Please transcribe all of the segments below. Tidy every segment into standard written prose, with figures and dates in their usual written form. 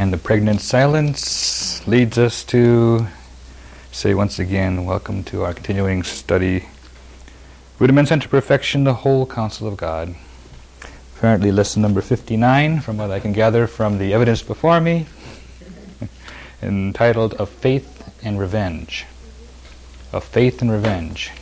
And the pregnant silence leads us to say once again, welcome to our continuing study, Rudiments unto Perfection, the Whole Counsel of God. Apparently lesson number 59, from what I can gather from the evidence before me, entitled Of Faith and Revenge. Of Faith and Revenge.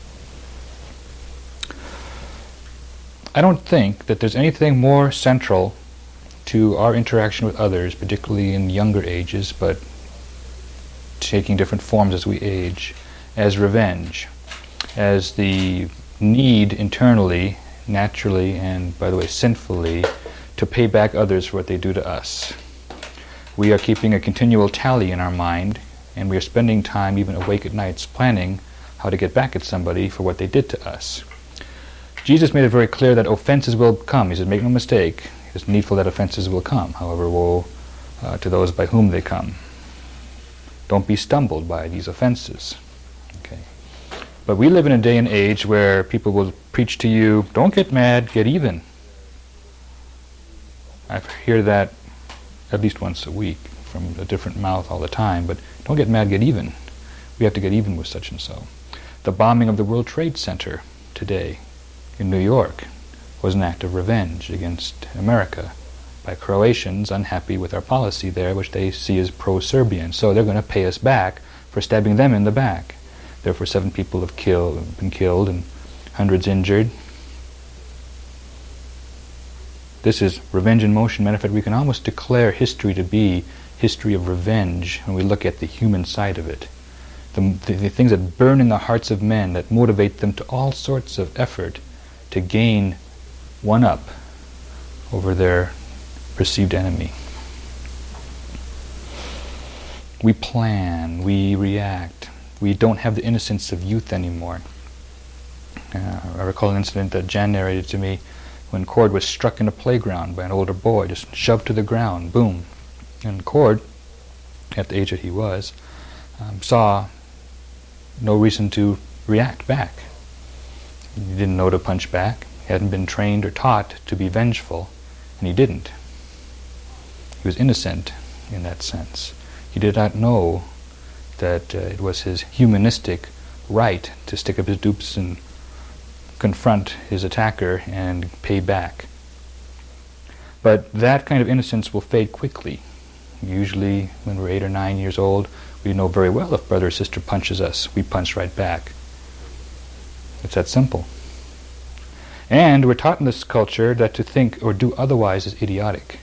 I don't think that there's anything more central to our interaction with others, particularly in younger ages, but taking different forms as we age, as revenge, as the need internally, naturally, and by the way, sinfully, to pay back others for what they do to us. We are keeping a continual tally in our mind, and we are spending time, even awake at nights, planning how to get back at somebody for what they did to us. Jesus made it very clear that offenses will come. He said, make no mistake, it's needful that offenses will come. However, woe to those by whom they come. Don't be stumbled by these offenses. Okay. But we live in a day and age where people will preach to you, don't get mad, get even. I hear that at least once a week from a different mouth all the time, but don't get mad, get even. We have to get even with such and so. The bombing of the World Trade Center today in New York was an act of revenge against America by Croatians unhappy with our policy there, which they see as pro-Serbian. So they're going to pay us back for stabbing them in the back. Therefore 7 people have been killed and hundreds injured. This is revenge in motion. Matter of fact, we can almost declare history to be history of revenge when we look at the human side of it. The things that burn in the hearts of men, that motivate them to all sorts of effort to gain one up over their perceived enemy. We plan, we react. We don't have the innocence of youth anymore. I recall an incident that Jan narrated to me when Cord was struck in a playground by an older boy, just shoved to the ground, boom. And Cord, at the age that he was, saw no reason to react back. He didn't know to punch back. He hadn't been trained or taught to be vengeful, and he didn't. He was innocent in that sense. He did not know that it was his humanistic right to stick up his dupes and confront his attacker and pay back. But that kind of innocence will fade quickly. Usually when we're 8 or 9 years old, we know very well if brother or sister punches us, we punch right back. It's that simple. And we're taught in this culture that to think or do otherwise is idiotic.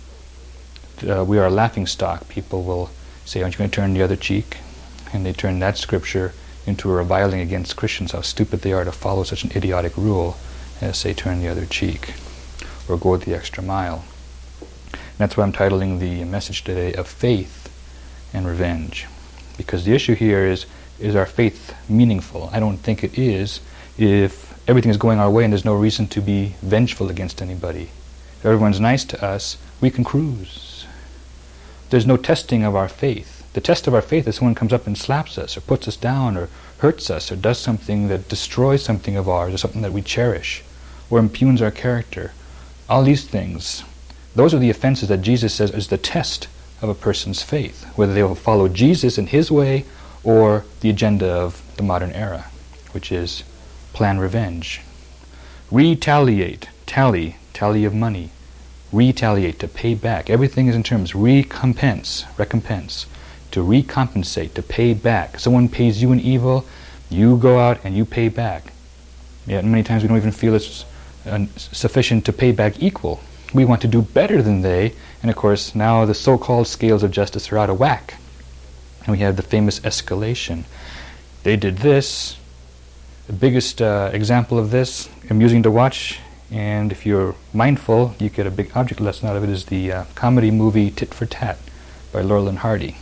We are a laughingstock. People will say, aren't you going to turn the other cheek? And they turn that scripture into a reviling against Christians, how stupid they are to follow such an idiotic rule as, say, turn the other cheek or go the extra mile. And that's why I'm titling the message today, Of Faith and Revenge. Because the issue here is our faith meaningful? I don't think it is if everything is going our way and there's no reason to be vengeful against anybody. If everyone's nice to us, we can cruise. There's no testing of our faith. The test of our faith is someone comes up and slaps us or puts us down or hurts us or does something that destroys something of ours or something that we cherish or impugns our character. All these things, those are the offenses that Jesus says is the test of a person's faith, whether they will follow Jesus in his way or the agenda of the modern era, which is plan revenge. Retaliate, tally of money. Retaliate, to pay back. Everything is in terms recompense, to recompensate, to pay back. Someone pays you an evil, you go out and you pay back. Yet many times we don't even feel it's sufficient to pay back equal. We want to do better than they, and of course now the so-called scales of justice are out of whack. And we have the famous escalation. They did this. The biggest example of this, amusing to watch, and if you're mindful, you get a big object lesson out of it, is the comedy movie Tit for Tat by Laurel and Hardy.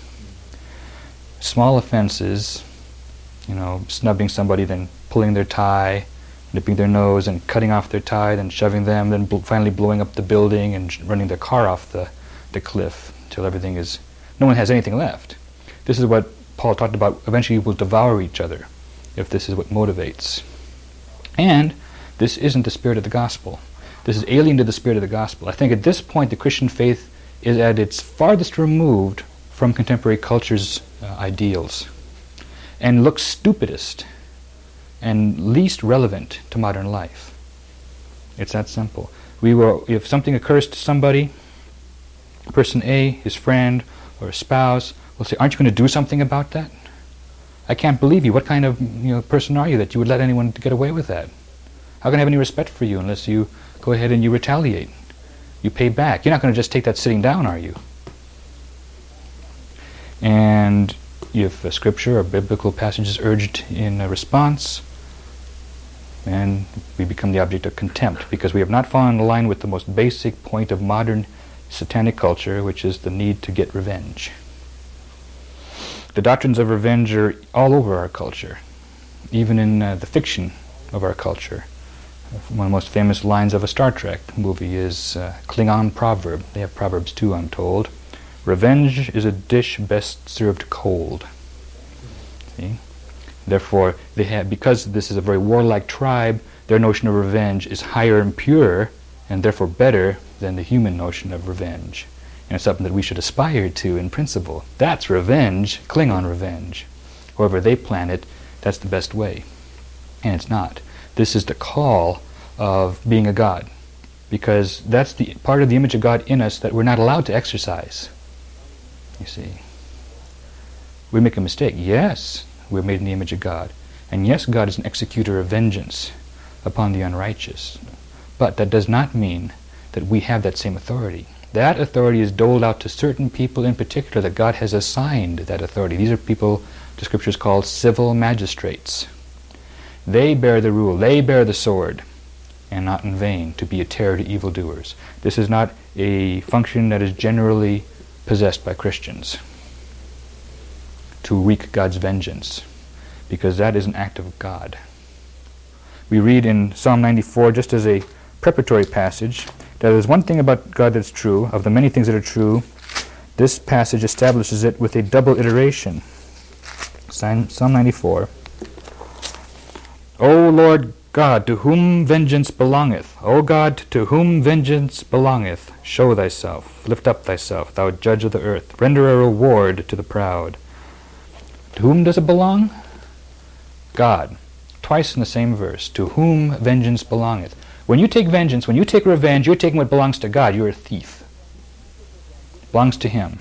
Small offenses, snubbing somebody, then pulling their tie, nipping their nose and cutting off their tie, then shoving them, then finally blowing up the building and running their car off the cliff till no one has anything left. This is what Paul talked about. Eventually we'll devour each other if this is what motivates. And this isn't the spirit of the gospel. This is alien to the spirit of the gospel. I think at this point the Christian faith is at its farthest removed from contemporary culture's ideals, and looks stupidest and least relevant to modern life. It's that simple. If something occurs to somebody, person A, his friend, or spouse, will say, "Aren't you going to do something about that? I can't believe you. What kind of person are you that you would let anyone get away with that? How can I have any respect for you unless you go ahead and you retaliate? You pay back. You're not going to just take that sitting down, are you?" And if a scripture or biblical passage is urged in a response, then we become the object of contempt, because we have not fallen in line with the most basic point of modern satanic culture, which is the need to get revenge. The doctrines of revenge are all over our culture, even in the fiction of our culture. One of the most famous lines of a Star Trek movie is Klingon proverb. They have proverbs too, I'm told. "Revenge is a dish best served cold." See? Therefore, because this is a very warlike tribe, their notion of revenge is higher and purer, and therefore better than the human notion of revenge. And it's something that we should aspire to in principle. That's revenge, Klingon revenge. However they plan it, that's the best way. And it's not. This is the call of being a god, because that's the part of the image of God in us that we're not allowed to exercise. You see. We make a mistake. Yes, we're made in the image of God. And yes, God is an executor of vengeance upon the unrighteous. But that does not mean that we have that same authority. That authority is doled out to certain people in particular, that God has assigned that authority. These are people the scriptures call civil magistrates. They bear the rule, they bear the sword, and not in vain, to be a terror to evildoers. This is not a function that is generally possessed by Christians, to wreak God's vengeance, because that is an act of God. We read in Psalm 94, just as a preparatory passage, that there's one thing about God that's true. Of the many things that are true, this passage establishes it with a double iteration. Psalm 94. "O Lord God, to whom vengeance belongeth, O God, to whom vengeance belongeth, show thyself, lift up thyself, thou judge of the earth, render a reward to the proud." To whom does it belong? God. Twice in the same verse. To whom vengeance belongeth. When you take vengeance, when you take revenge, you're taking what belongs to God. You're a thief. It belongs to Him.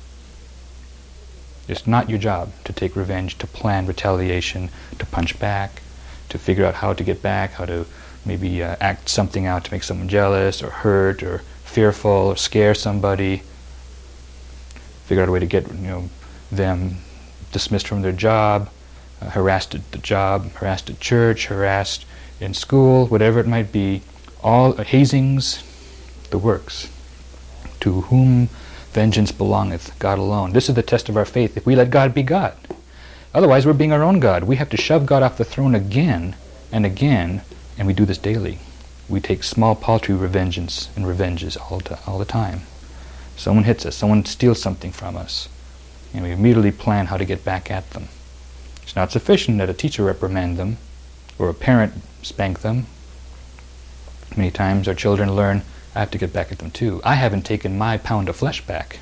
It's not your job to take revenge, to plan retaliation, to punch back, to figure out how to get back, how to maybe act something out to make someone jealous or hurt or fearful or scare somebody. Figure out a way to get them dismissed from their job, harassed at the job, harassed at church, harassed in school, whatever it might be. All hazings, the works. To whom vengeance belongeth, God alone. This is the test of our faith, if we let God be God. Otherwise, we're being our own God. We have to shove God off the throne again and again, and we do this daily. We take small, paltry revenges all the time. Someone hits us, someone steals something from us, and we immediately plan how to get back at them. It's not sufficient that a teacher reprimand them or a parent spank them. Many times our children learn, I have to get back at them too. I haven't taken my pound of flesh back.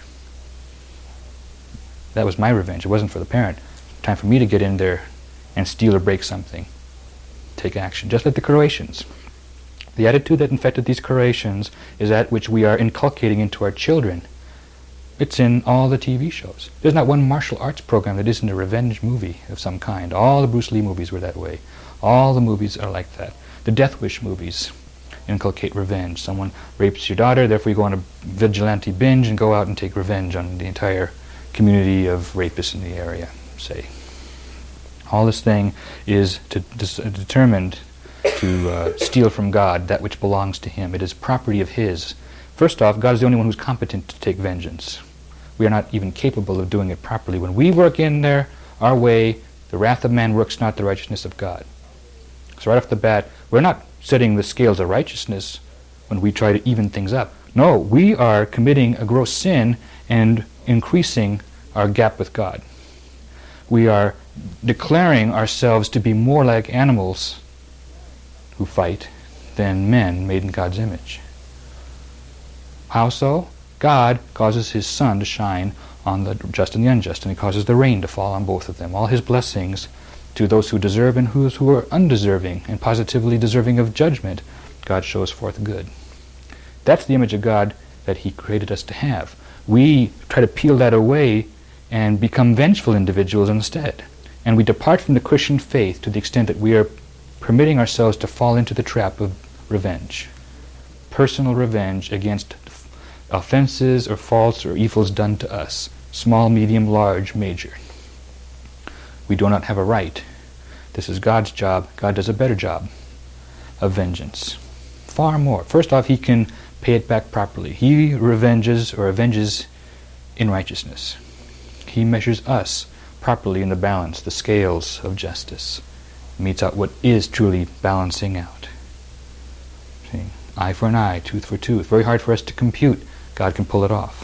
That was my revenge. It wasn't for the parent. Time for me to get in there and steal or break something. Take action. Just like the Croatians. The attitude that infected these Croatians is that which we are inculcating into our children. It's in all the TV shows. There's not one martial arts program that isn't a revenge movie of some kind. All the Bruce Lee movies were that way. All the movies are like that. The Death Wish movies inculcate revenge. Someone rapes your daughter, therefore you go on a vigilante binge and go out and take revenge on the entire community of rapists in the area, say. All this thing is determined to steal from God that which belongs to Him. It is property of His. First off, God is the only one who's competent to take vengeance. We are not even capable of doing it properly. When we work in there our way, the wrath of man works not the righteousness of God. So right off the bat, we're not setting the scales of righteousness when we try to even things up. No, we are committing a gross sin and increasing our gap with God. We are declaring ourselves to be more like animals who fight than men made in God's image. How so? God causes his sun to shine on the just and the unjust, and he causes the rain to fall on both of them. All his blessings to those who deserve and those who are undeserving and positively deserving of judgment, God shows forth good. That's the image of God that he created us to have. We try to peel that away and become vengeful individuals instead. And we depart from the Christian faith to the extent that we are permitting ourselves to fall into the trap of revenge. Personal revenge against offenses or faults or evils done to us. Small, medium, large, major. We do not have a right. This is God's job. God does a better job of vengeance. Far more. First off, he can pay it back properly. He avenges in righteousness. He measures us properly in the balance, the scales of justice. Meets out what is truly balancing out. See? Eye for an eye, tooth for tooth. Very hard for us to compute. God can pull it off.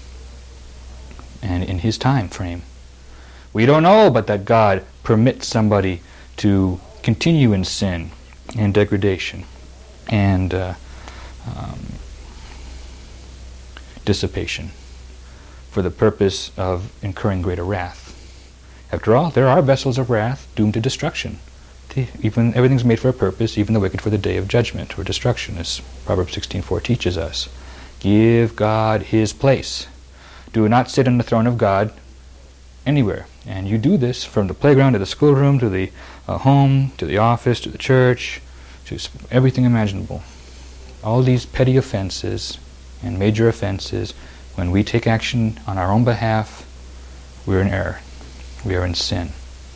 And in his time frame. We don't know but that God permits somebody to continue in sin and degradation and dissipation for the purpose of incurring greater wrath. After all, there are vessels of wrath doomed to destruction. Even everything's made for a purpose, even the wicked for the day of judgment or destruction, as Proverbs 16:4 teaches us. Give God his place. Do not sit on the throne of God anywhere. And you do this from the playground to the schoolroom to the home, to the office, to the church, to everything imaginable. All these petty offenses and major offenses, when we take action on our own behalf, we're in error. We are in sin.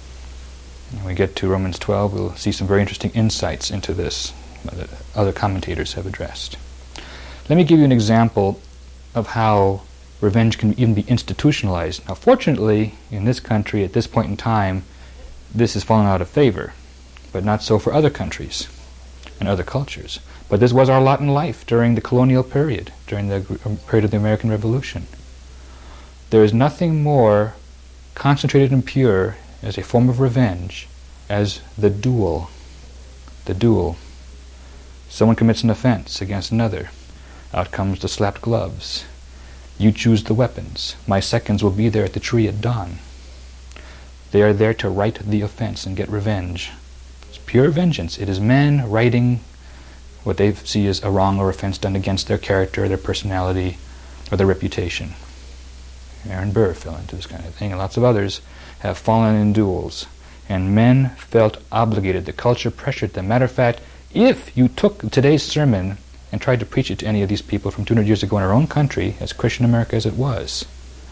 When we get to Romans 12, we'll see some very interesting insights into this that other commentators have addressed. Let me give you an example of how revenge can even be institutionalized. Now, fortunately, in this country, at this point in time, this has fallen out of favor, but not so for other countries and other cultures. But this was our lot in life during the colonial period, during the period of the American Revolution. There is nothing more concentrated and pure as a form of revenge as the duel. The duel. Someone commits an offense against another. Out comes the slapped gloves. You choose the weapons. My seconds will be there at the tree at dawn. They are there to right the offense and get revenge. It's pure vengeance. It is men righting what they see as a wrong or offense done against their character, their personality, or their reputation. Aaron Burr fell into this kind of thing, and lots of others have fallen in duels. And men felt obligated. The culture pressured them. Matter of fact, if you took today's sermon and tried to preach it to any of these people from 200 years ago in our own country, as Christian America as it was,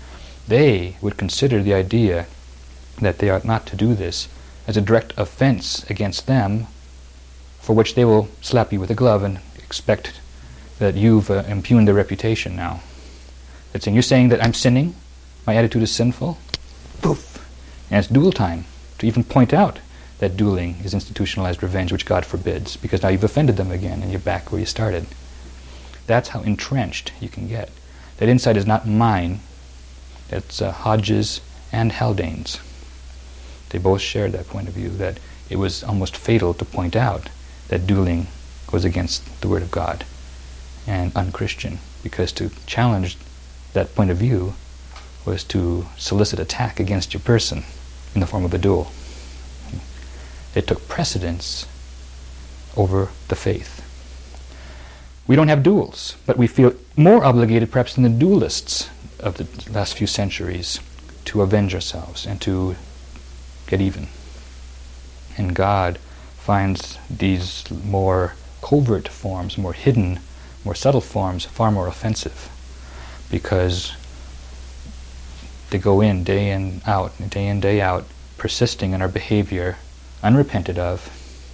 they would consider the idea that they ought not to do this as a direct offense against them, for which they will slap you with a glove and expect that you've impugned their reputation now. It's saying, you're saying that I'm sinning? My attitude is sinful? Poof! And it's duel time to even point out that dueling is institutionalized revenge, which God forbids, because now you've offended them again and you're back where you started. That's how entrenched you can get. That insight is not mine. It's Hodges and Haldane's. They both shared that point of view, that it was almost fatal to point out that dueling was against the Word of God and unchristian, because to challenge that point of view was to solicit attack against your person in the form of a duel. It took precedence over the faith. We don't have duels, but we feel more obligated perhaps than the duelists of the last few centuries to avenge ourselves and to get even. And God finds these more covert forms, more hidden, more subtle forms far more offensive, because they go in day in, day out, persisting in our behavior, unrepented of.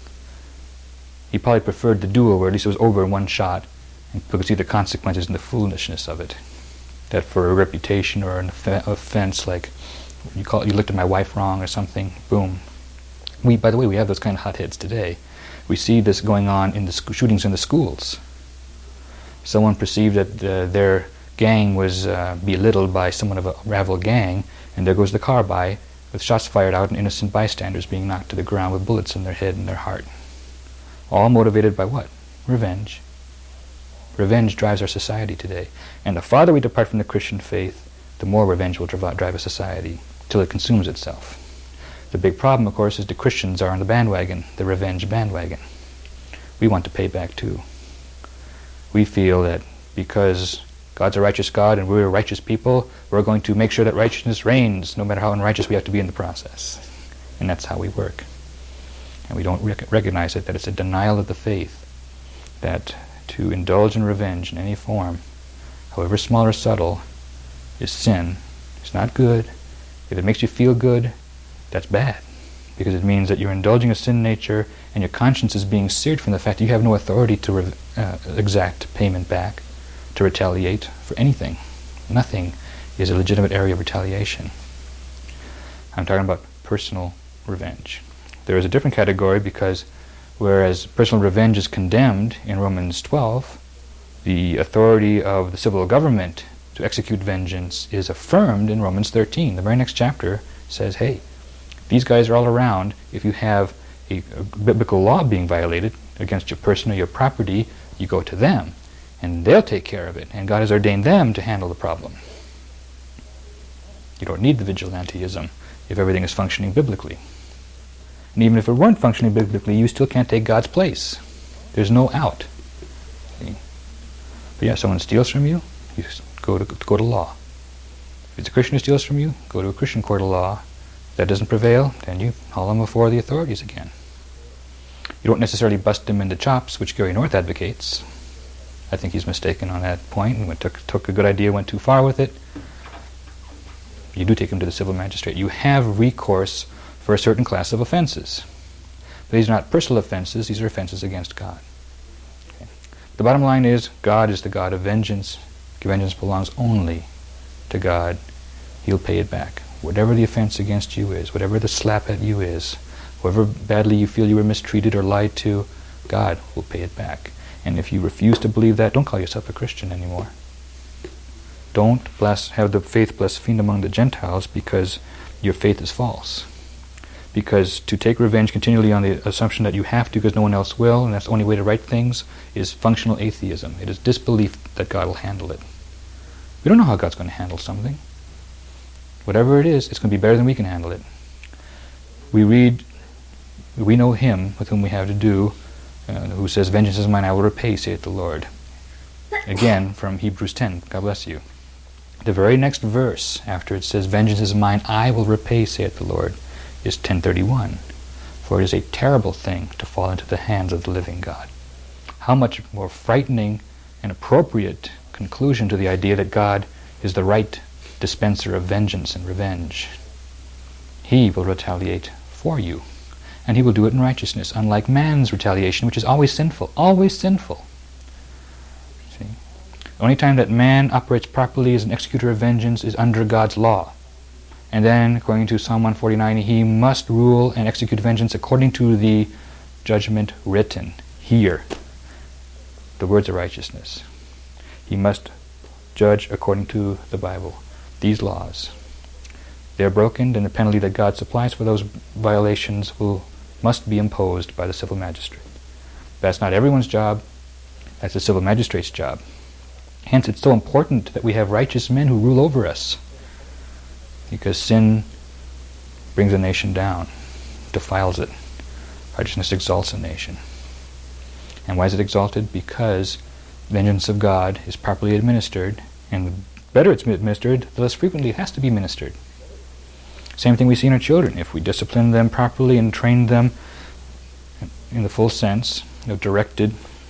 He probably preferred the duel where at least it was over in one shot, and we could see the consequences and the foolishness of it. That for a reputation or an offense, like you looked at my wife wrong or something, boom. By the way, we have those kind of hotheads today. We see this going on in the shootings in the schools. Someone perceived that their gang was belittled by someone of a rival gang, and there goes the car by with shots fired out and innocent bystanders being knocked to the ground with bullets in their head and their heart. All motivated by what? Revenge. Revenge drives our society today. And the farther we depart from the Christian faith, the more revenge will drive a society, till it consumes itself. The big problem, of course, is the Christians are on the bandwagon, the revenge bandwagon. We want to pay back too. We feel that because God's a righteous God and we're righteous people, we're going to make sure that righteousness reigns, no matter how unrighteous we have to be in the process. And that's how we work. And we don't recognize it, that it's a denial of the faith, that to indulge in revenge in any form, however small or subtle, is sin. It's not good. If it makes you feel good, that's bad, because it means that you're indulging a sin nature and your conscience is being seared from the fact that you have no authority to exact payment back, to retaliate for anything. Nothing is a legitimate area of retaliation. I'm talking about personal revenge. There is a different category because whereas personal revenge is condemned in Romans 12, the authority of the civil government to execute vengeance is affirmed in Romans 13. The very next chapter says, hey, these guys are all around. If you have a biblical law being violated against your person or your property, you go to them, and they'll take care of it. And God has ordained them to handle the problem. You don't need the vigilantism if everything is functioning biblically. And even if it weren't functioning biblically, you still can't take God's place. There's no out. See? But yeah, someone steals from you, you go to law. If it's a Christian who steals from you, go to a Christian court of law. If that doesn't prevail, then you haul him before the authorities again. You don't necessarily bust him into chops, which Gary North advocates. I think he's mistaken on that point and took a good idea, went too far with it. You do take him to the civil magistrate. You have recourse for a certain class of offenses. But these are not personal offenses, these are offenses against God. Okay. The bottom line is, God is the God of vengeance. Vengeance belongs only to God. He'll pay it back. Whatever the offense against you is, whatever the slap at you is, however badly you feel you were mistreated or lied to, God will pay it back. And if you refuse to believe that, don't call yourself a Christian anymore. Don't have the faith blasphemed among the Gentiles because your faith is false. Because to take revenge continually on the assumption that you have to because no one else will, and that's the only way to right things, is functional atheism. It is disbelief that God will handle it. We don't know how God's going to handle something. Whatever it is, it's going to be better than we can handle it. We know him with whom we have to do, who says, vengeance is mine, I will repay, saith the Lord. Again, from Hebrews 10. God bless you. The very next verse, after it says, vengeance is mine, I will repay, saith the Lord, is 10:31. For it is a terrible thing to fall into the hands of the living God. How much more frightening and appropriate conclusion to the idea that God is the right dispenser of vengeance and revenge. He will retaliate for you, and he will do it in righteousness, unlike man's retaliation, which is always sinful, always sinful. See? The only time that man operates properly as an executor of vengeance is under God's law. And then, according to Psalm 149, he must rule and execute vengeance according to the judgment written here, the words of righteousness. He must judge according to the Bible. These laws, they're broken, then the penalty that God supplies for those violations must be imposed by the civil magistrate. That's not everyone's job. That's the civil magistrate's job. Hence, it's so important that we have righteous men who rule over us, because sin brings a nation down, defiles it. Righteousness exalts a nation. And why is it exalted? Because vengeance of God is properly administered, and the better it's administered, the less frequently it has to be ministered. Same thing we see in our children. If we discipline them properly and train them in the full sense of directed,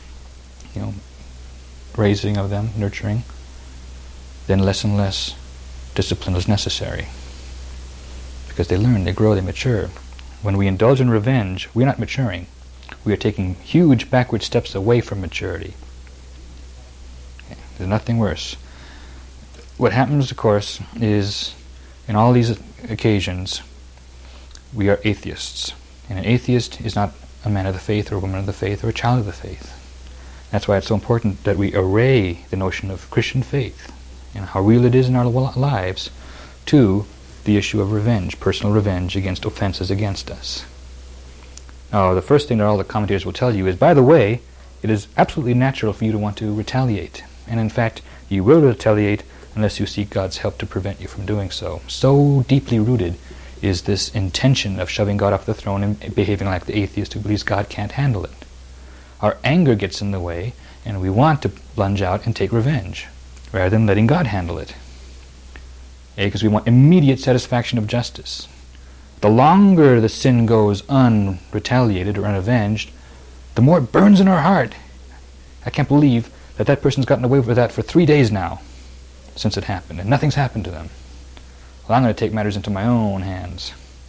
raising of them, nurturing, then less and less discipline is necessary. Because they learn, they grow, they mature. When we indulge in revenge, we're not maturing. We are taking huge backward steps away from maturity. Okay. There's nothing worse. What happens, of course, is in all these occasions, we are atheists. And an atheist is not a man of the faith or a woman of the faith or a child of the faith. That's why it's so important that we array the notion of Christian faith and how real it is in our lives to the issue of revenge, personal revenge against offenses against us. Now, the first thing that all the commentators will tell you is, by the way, it is absolutely natural for you to want to retaliate. And in fact, you will retaliate unless you seek God's help to prevent you from doing so. So deeply rooted is this intention of shoving God off the throne and behaving like the atheist who believes God can't handle it. Our anger gets in the way, and we want to plunge out and take revenge, rather than letting God handle it. Because we want immediate satisfaction of justice. The longer the sin goes unretaliated or unavenged, the more it burns in our heart. I can't believe that that person's gotten away with that for 3 days now, since it happened, and nothing's happened to them. Well, I'm going to take matters into my own hands.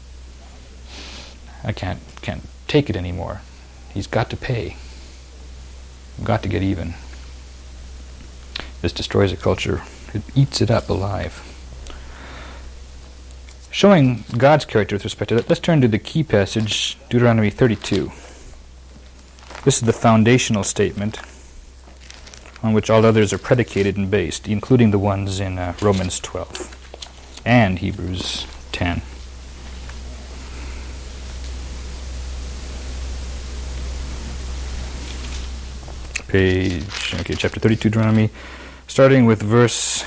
I can't take it anymore. He's got to pay. We've got to get even. This destroys a culture. It eats it up alive. Showing God's character with respect to that, let's turn to the key passage, Deuteronomy 32. This is the foundational statement on which all others are predicated and based, including the ones in Romans 12 and Hebrews 10. Chapter 32, Deuteronomy, starting with verse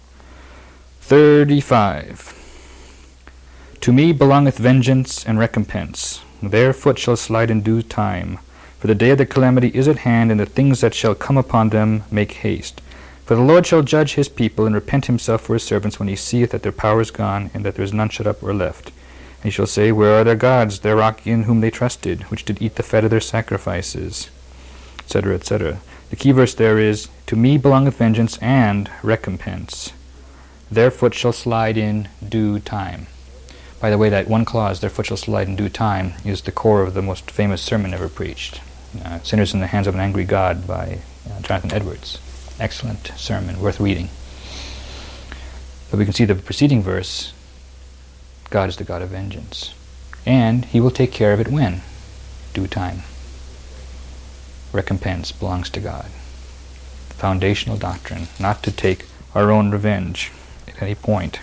35. To me belongeth vengeance and recompense. Their foot shall slide in due time. For the day of the calamity is at hand, and the things that shall come upon them make haste. For the Lord shall judge his people, and repent himself for his servants, when he seeth that their power is gone, and that there is none shut up or left. And he shall say, Where are their gods, their rock in whom they trusted, which did eat the fat of their sacrifices? Etc., etc. The key verse there is, To me belongeth vengeance and recompense. Their foot shall slide in due time. By the way, that one clause, their foot shall slide in due time, is the core of the most famous sermon ever preached. Sinners in the Hands of an Angry God by Jonathan Edwards. Excellent sermon, worth reading. But we can see the preceding verse, God is the God of vengeance. And he will take care of it when? Due time. Recompense belongs to God. Foundational doctrine, not to take our own revenge at any point.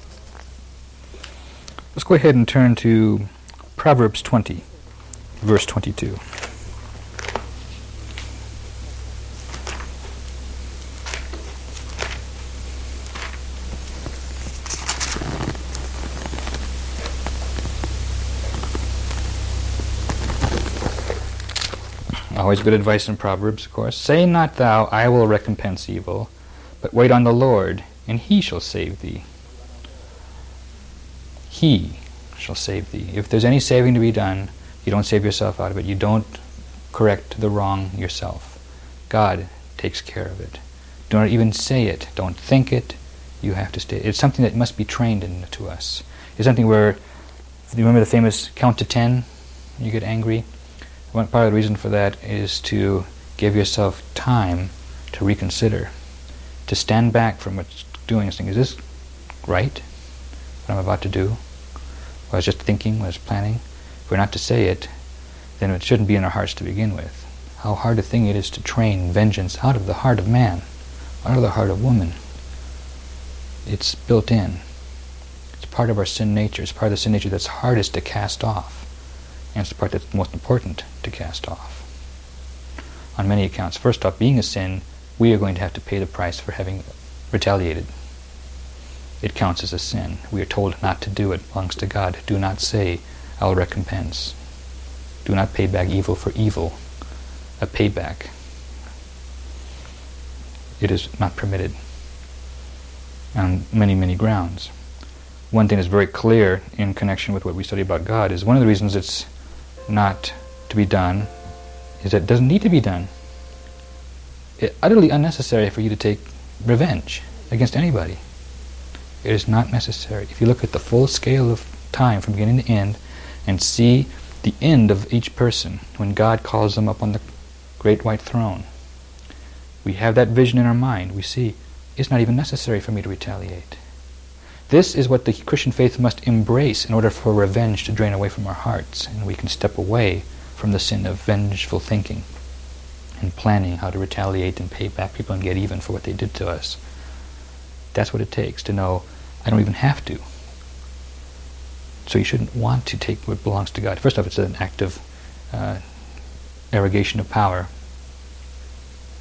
Let's go ahead and turn to Proverbs 20, verse 22. Always good advice in Proverbs, of course. Say not thou, I will recompense evil, but wait on the Lord, and he shall save thee. He shall save thee. If there's any saving to be done, you don't save yourself out of it. You don't correct the wrong yourself. God takes care of it. Don't even say it. Don't think it. You have to stay. It's something that must be trained into us. It's something where, you remember the famous count to 10 when you get angry? One part of the reason for that is to give yourself time to reconsider, to stand back from what's doing and saying, is this right, what I'm about to do? I was just thinking, I was planning. If we're not to say it, then it shouldn't be in our hearts to begin with. How hard a thing it is to train vengeance out of the heart of man, out of the heart of woman. It's built in. It's part of our sin nature. It's part of the sin nature that's hardest to cast off. And it's the part that's most important to cast off. On many accounts. First off, being a sin, we are going to have to pay the price for having retaliated. It counts as a sin. We are told not to do it. It belongs to God. Do not say, I'll recompense. Do not pay back evil for evil. A payback. It is not permitted on many, many grounds. One thing that's very clear in connection with what we study about God is one of the reasons it's not to be done is that it doesn't need to be done. It's utterly unnecessary for you to take revenge against anybody. It is not necessary. If you look at the full scale of time from beginning to end and see the end of each person when God calls them up on the great white throne, we have that vision in our mind. We see it's not even necessary for me to retaliate. This is what the Christian faith must embrace in order for revenge to drain away from our hearts, and we can step away from the sin of vengeful thinking and planning how to retaliate and pay back people and get even for what they did to us. That's what it takes to know I don't even have to. So you shouldn't want to take what belongs to God. First off, it's an act of arrogation of power.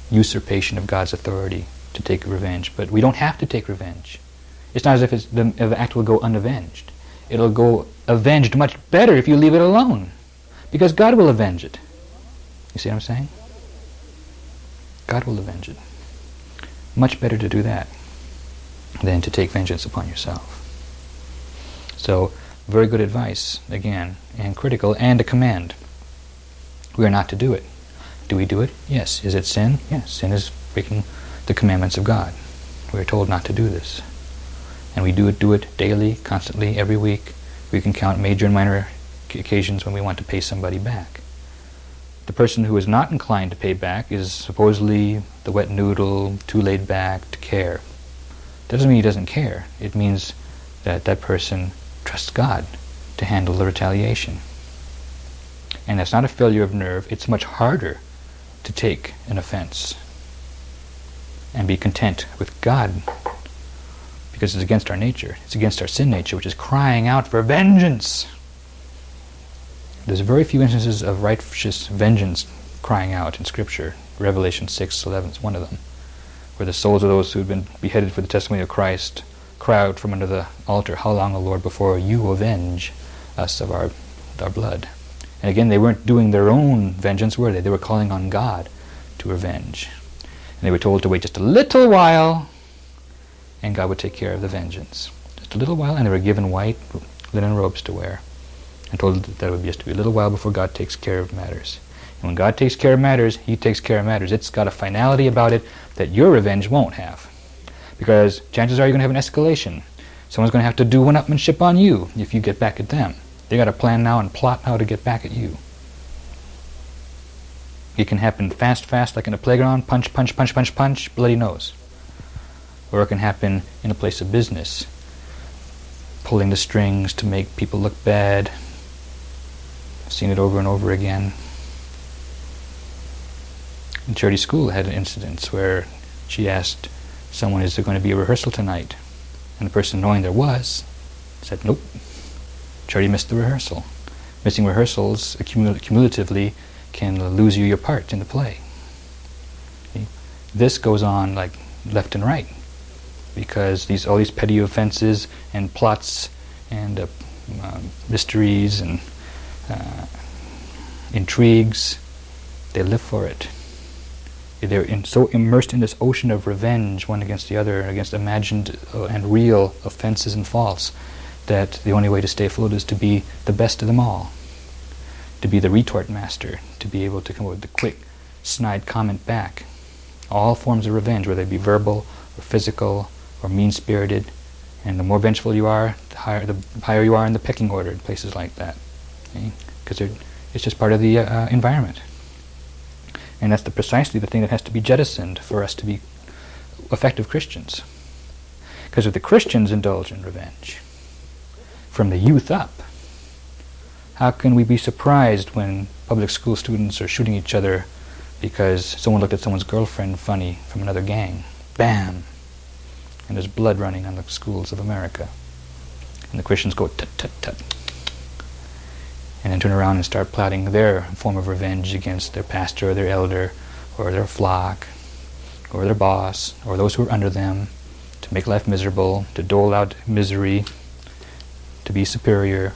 usurpation of God's authority to take revenge. But we don't have to take revenge. It's not as if the act will go unavenged. It'll go avenged much better if you leave it alone, because God will avenge it. You see what I'm saying? God will avenge it. Much better to do that than to take vengeance upon yourself. So, very good advice, again, and critical, and a command. We are not to do it. Do we do it? Yes. Is it sin? Yes. Sin is breaking the commandments of God. We are told not to do this. And we do it daily, constantly, every week. We can count major and minor occasions when we want to pay somebody back. The person who is not inclined to pay back is supposedly the wet noodle, too laid back to care. That doesn't mean he doesn't care. It means that that person trusts God to handle the retaliation. And that's not a failure of nerve. It's much harder to take an offense and be content with God, because it's against our nature. It's against our sin nature, which is crying out for vengeance. There's very few instances of righteous vengeance crying out in Scripture. Revelation 6:11 is one of them, where the souls of those who had been beheaded for the testimony of Christ cry out from under the altar, "How long, O Lord, before you avenge us of our blood?" And again, they weren't doing their own vengeance, were they? They were calling on God to avenge. And they were told to wait just a little while, and God would take care of the vengeance. Just a little while, and they were given white linen robes to wear, and told that it would just be a little while before God takes care of matters. And when God takes care of matters, He takes care of matters. It's got a finality about it that your revenge won't have. Because chances are you're going to have an escalation. Someone's going to have to do one-upmanship on you if you get back at them. They got to plan now and plot how to get back at you. It can happen fast, like in a playground, punch, punch, punch, punch, punch, bloody nose. Or it can happen in a place of business, pulling the strings to make people look bad. I've seen it over and over again. In Charity School had an incident where she asked someone, "Is there going to be a rehearsal tonight?" And the person, knowing there was, said, "Nope. Charity missed the rehearsal." Missing rehearsals cumulatively can lose you your part in the play. See? This goes on like left and right, because all these petty offenses and plots and mysteries and intrigues, they live for it. They're so immersed in this ocean of revenge, one against the other, against imagined and real offenses and faults, that the only way to stay afloat is to be the best of them all, to be the retort master, to be able to come up with the quick, snide comment back. All forms of revenge, whether it be verbal or physical or mean-spirited, and the more vengeful you are, the higher you are in the pecking order in places like that, because it's just part of the environment. And that's precisely the thing that has to be jettisoned for us to be effective Christians. Because if the Christians indulge in revenge, from the youth up, how can we be surprised when public school students are shooting each other because someone looked at someone's girlfriend funny from another gang? Bam! And there's blood running on the schools of America. And the Christians go tut, tut, tut. And then turn around and start plotting their form of revenge against their pastor or their elder or their flock or their boss or those who are under them, to make life miserable, to dole out misery, to be superior.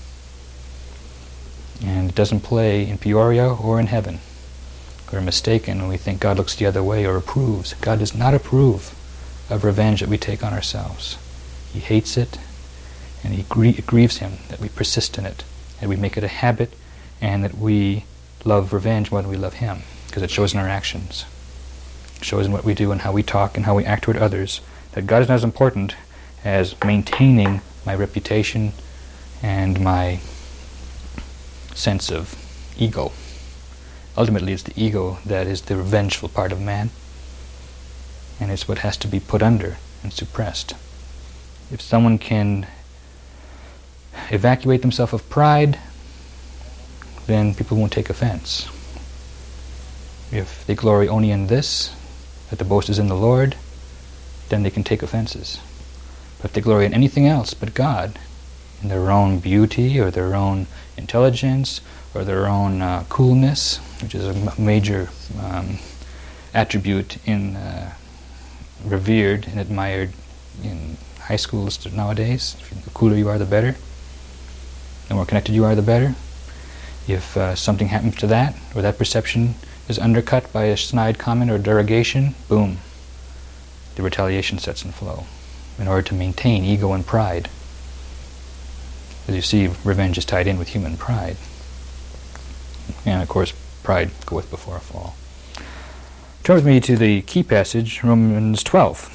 And it doesn't play in Peoria or in heaven. We're mistaken when we think God looks the other way or approves. God does not approve of revenge that we take on ourselves. He hates it, and it grieves Him that we persist in it, that we make it a habit, and that we love revenge more than we love Him, because it shows in our actions. It shows in what we do and how we talk and how we act toward others, that God is not as important as maintaining my reputation and my sense of ego. Ultimately, it's the ego that is the revengeful part of man, and it's what has to be put under and suppressed. If someone can evacuate themselves of pride, then people won't take offense. If they glory only in this, that the boast is in the Lord, then they can take offenses. But if they glory in anything else but God, in their own beauty or their own intelligence or their own coolness, which is a major attribute revered and admired in high schools nowadays. The cooler you are, the better. The more connected you are, the better. If something happens to that, or that perception is undercut by a snide comment or derogation, boom, the retaliation sets in flow in order to maintain ego and pride. As you see, revenge is tied in with human pride. And of course, pride goeth before a fall. Turn with me to the key passage, Romans 12.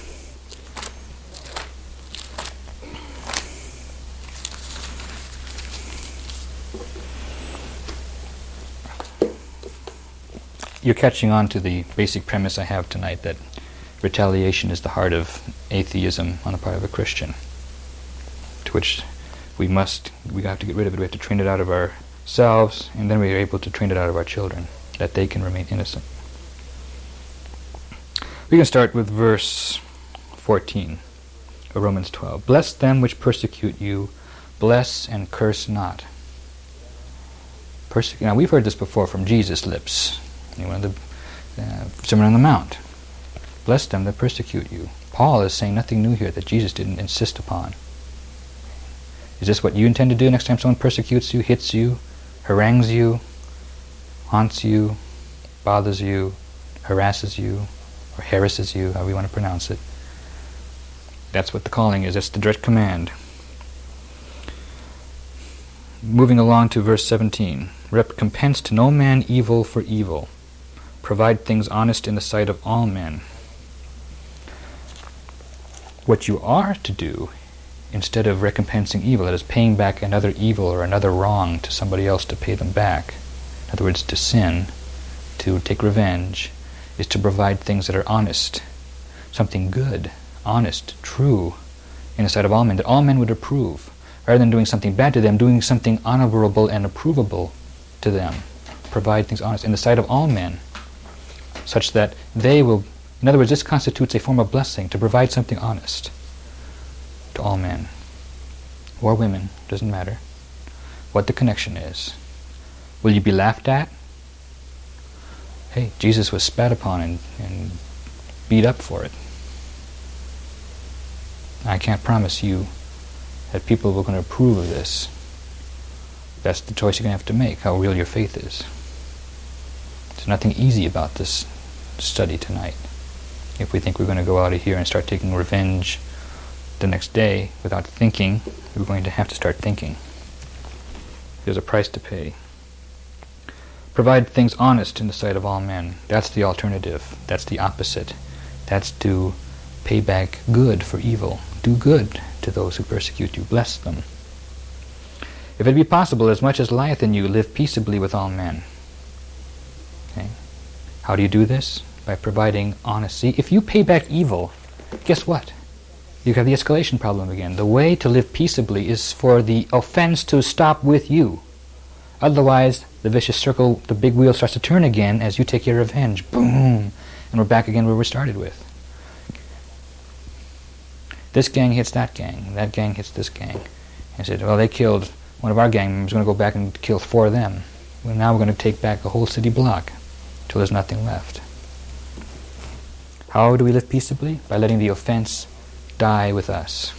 You're catching on to the basic premise I have tonight, that retaliation is the heart of atheism on the part of a Christian, to which we have to get rid of it. We have to train it out of ourselves, and then we are able to train it out of our children, that they can remain innocent. We can start with verse 14 of Romans 12. Bless them which persecute you, bless and curse not. Now we've heard this before from Jesus' lips. One of the Sermon on the Mount. Bless them that persecute you. Paul is saying nothing new here that Jesus didn't insist upon. Is this what you intend to do next time someone persecutes you, hits you, harangues you, haunts you, bothers you, harasses you, or harasses you, however you want to pronounce it? That's what the calling is. That's the direct command. Moving along to verse 17. Recompense to no man evil for evil. Provide things honest in the sight of all men. What you are to do, instead of recompensing evil, that is, paying back another evil or another wrong to somebody else to pay them back, in other words, to sin, to take revenge, is to provide things that are honest, something good, honest, true, in the sight of all men, that all men would approve. Rather than doing something bad to them, doing something honorable and approvable to them. Provide things honest in the sight of all men, such that they will, in other words, this constitutes a form of blessing, to provide something honest to all men, or women, doesn't matter what the connection is. Will you be laughed at? Hey, Jesus was spat upon and beat up for it. I can't promise you that people are going to approve of this. That's the choice you're going to have to make, how real your faith is. There's nothing easy about this study tonight. If we think we're going to go out of here and start taking revenge the next day without thinking, we're going to have to start thinking. There's a price to pay. Provide things honest in the sight of all men. That's the alternative. That's the opposite. That's to pay back good for evil. Do good to those who persecute you. Bless them. If it be possible, as much as lieth in you, live peaceably with all men. Okay? How do you do this? By providing honesty. If you pay back evil, guess what? You have the escalation problem again. The way to live peaceably is for the offense to stop with you. Otherwise, the vicious circle, the big wheel starts to turn again as you take your revenge. Boom! And we're back again where we started with. This gang hits that gang, that gang hits this gang. And said, well, they killed one of our gang members, we're going to go back and kill 4 of them. Well, now we're going to take back a whole city block till there's nothing left. How do we live peaceably? By letting the offense die with us.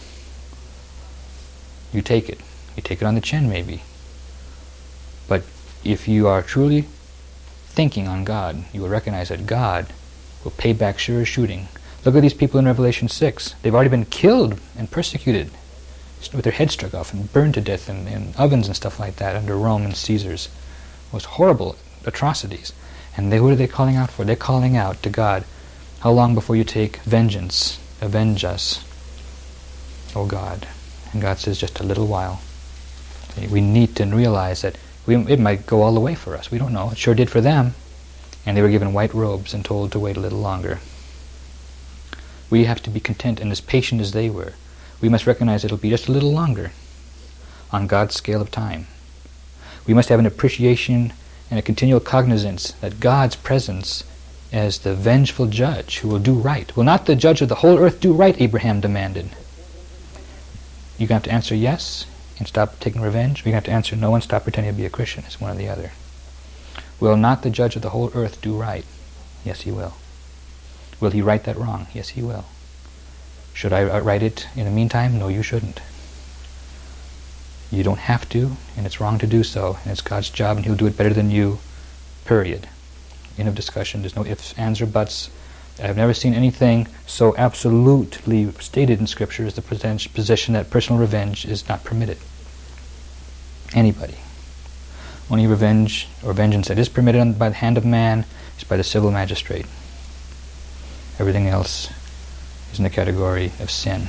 You take it. You take it on the chin, maybe. But if you are truly thinking on God, you will recognize that God will pay back sure as shooting. Look at these people in Revelation 6. They've already been killed and persecuted, with their heads struck off and burned to death in ovens and stuff like that under Rome and Caesar's most horrible atrocities. And what are they calling out for? They're calling out to God, how long before you take vengeance? Avenge us, O God. And God says, just a little while. We need to realize that it might go all the way for us. We don't know. It sure did for them. And they were given white robes and told to wait a little longer. We have to be content and as patient as they were. We must recognize it'll be just a little longer on God's scale of time. We must have an appreciation and a continual cognizance that God's presence as the vengeful judge who will do right. Will not the judge of the whole earth do right, Abraham demanded. You're going to have to answer yes and stop taking revenge. You're going to have to answer no and stop pretending to be a Christian. It's one or the other. Will not the judge of the whole earth do right? Yes, he will. Will he right that wrong? Yes, he will. Should I right it in the meantime? No, you shouldn't. You don't have to, and it's wrong to do so, and it's God's job, and he'll do it better than you, period. End of discussion. There's no ifs, ands, or buts. I've never seen anything so absolutely stated in Scripture as the position that personal revenge is not permitted. Anybody. Only revenge or vengeance that is permitted by the hand of man is by the civil magistrate. Everything else is in the category of sin.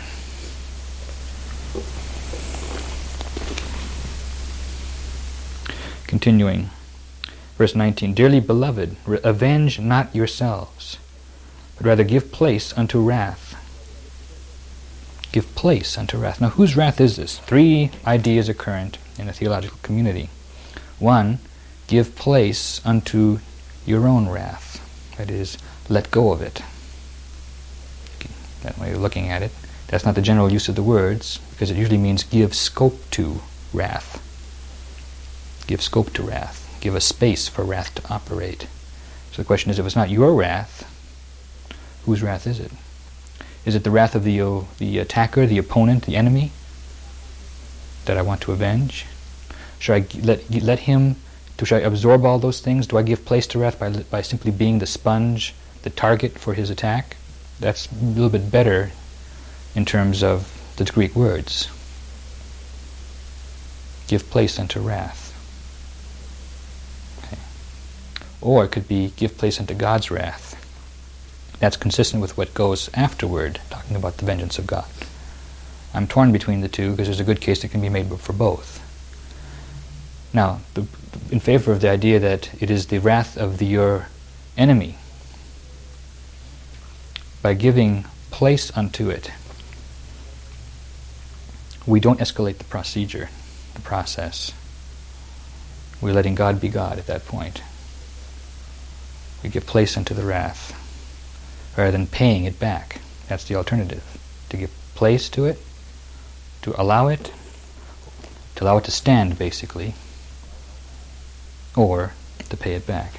Continuing, verse 19, Dearly beloved, avenge not yourselves, but rather give place unto wrath. Give place unto wrath. Now, whose wrath is this? 3 ideas are current in the theological community. 1, give place unto your own wrath. That is, let go of it. That way of looking at it. That's not the general use of the words, because it usually means give scope to wrath. Give scope to wrath. Give a space for wrath to operate. So the question is, if it's not your wrath, whose wrath is it? Is it the wrath of the attacker, the opponent, the enemy that I want to avenge? Should I let him? Should I absorb all those things? Do I give place to wrath by simply being the sponge, the target for his attack? That's a little bit better in terms of the Greek words. Give place unto wrath. Or it could be give place unto God's wrath. That's consistent with what goes afterward, talking about the vengeance of God. I'm torn between the two because there's a good case that can be made for both. Now, in favor of the idea that it is the wrath of your enemy, by giving place unto it, we don't escalate the procedure, the process. We're letting God be God at that point. We give place unto the wrath, rather than paying it back. That's the alternative. To give place to it, to allow it to stand, basically, or to pay it back.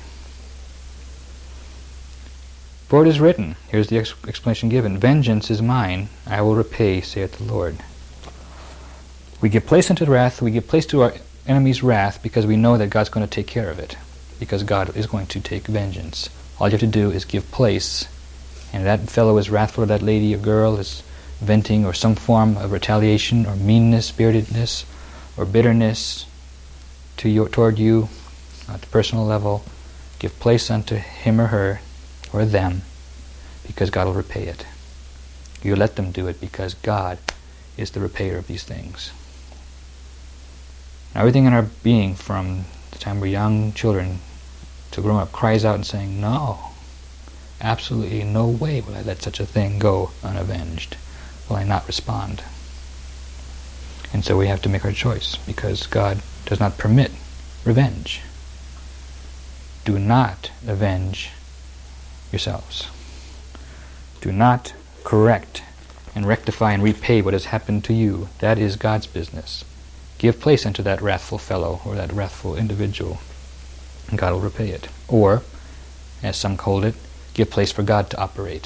For it is written, here's the explanation given, Vengeance is mine, I will repay, saith the Lord. We give place unto the wrath, we give place to our enemy's wrath because we know that God's going to take care of it. Because God is going to take vengeance. All you have to do is give place, and that fellow is wrathful, or that lady or girl is venting or some form of retaliation or meanness, spiritedness, or bitterness toward you at the personal level. Give place unto him or her or them, because God will repay it. You let them do it because God is the repayer of these things. Now, everything in our being, from the time we're young children to grown up, cries out and saying, no, absolutely no way will I let such a thing go unavenged. Will I not respond? And so we have to make our choice, because God does not permit revenge. Do not avenge yourselves. Do not correct and rectify and repay what has happened to you. That is God's business. Give place unto that wrathful fellow or that wrathful individual, and God will repay it. Or, as some called it, give place for God to operate.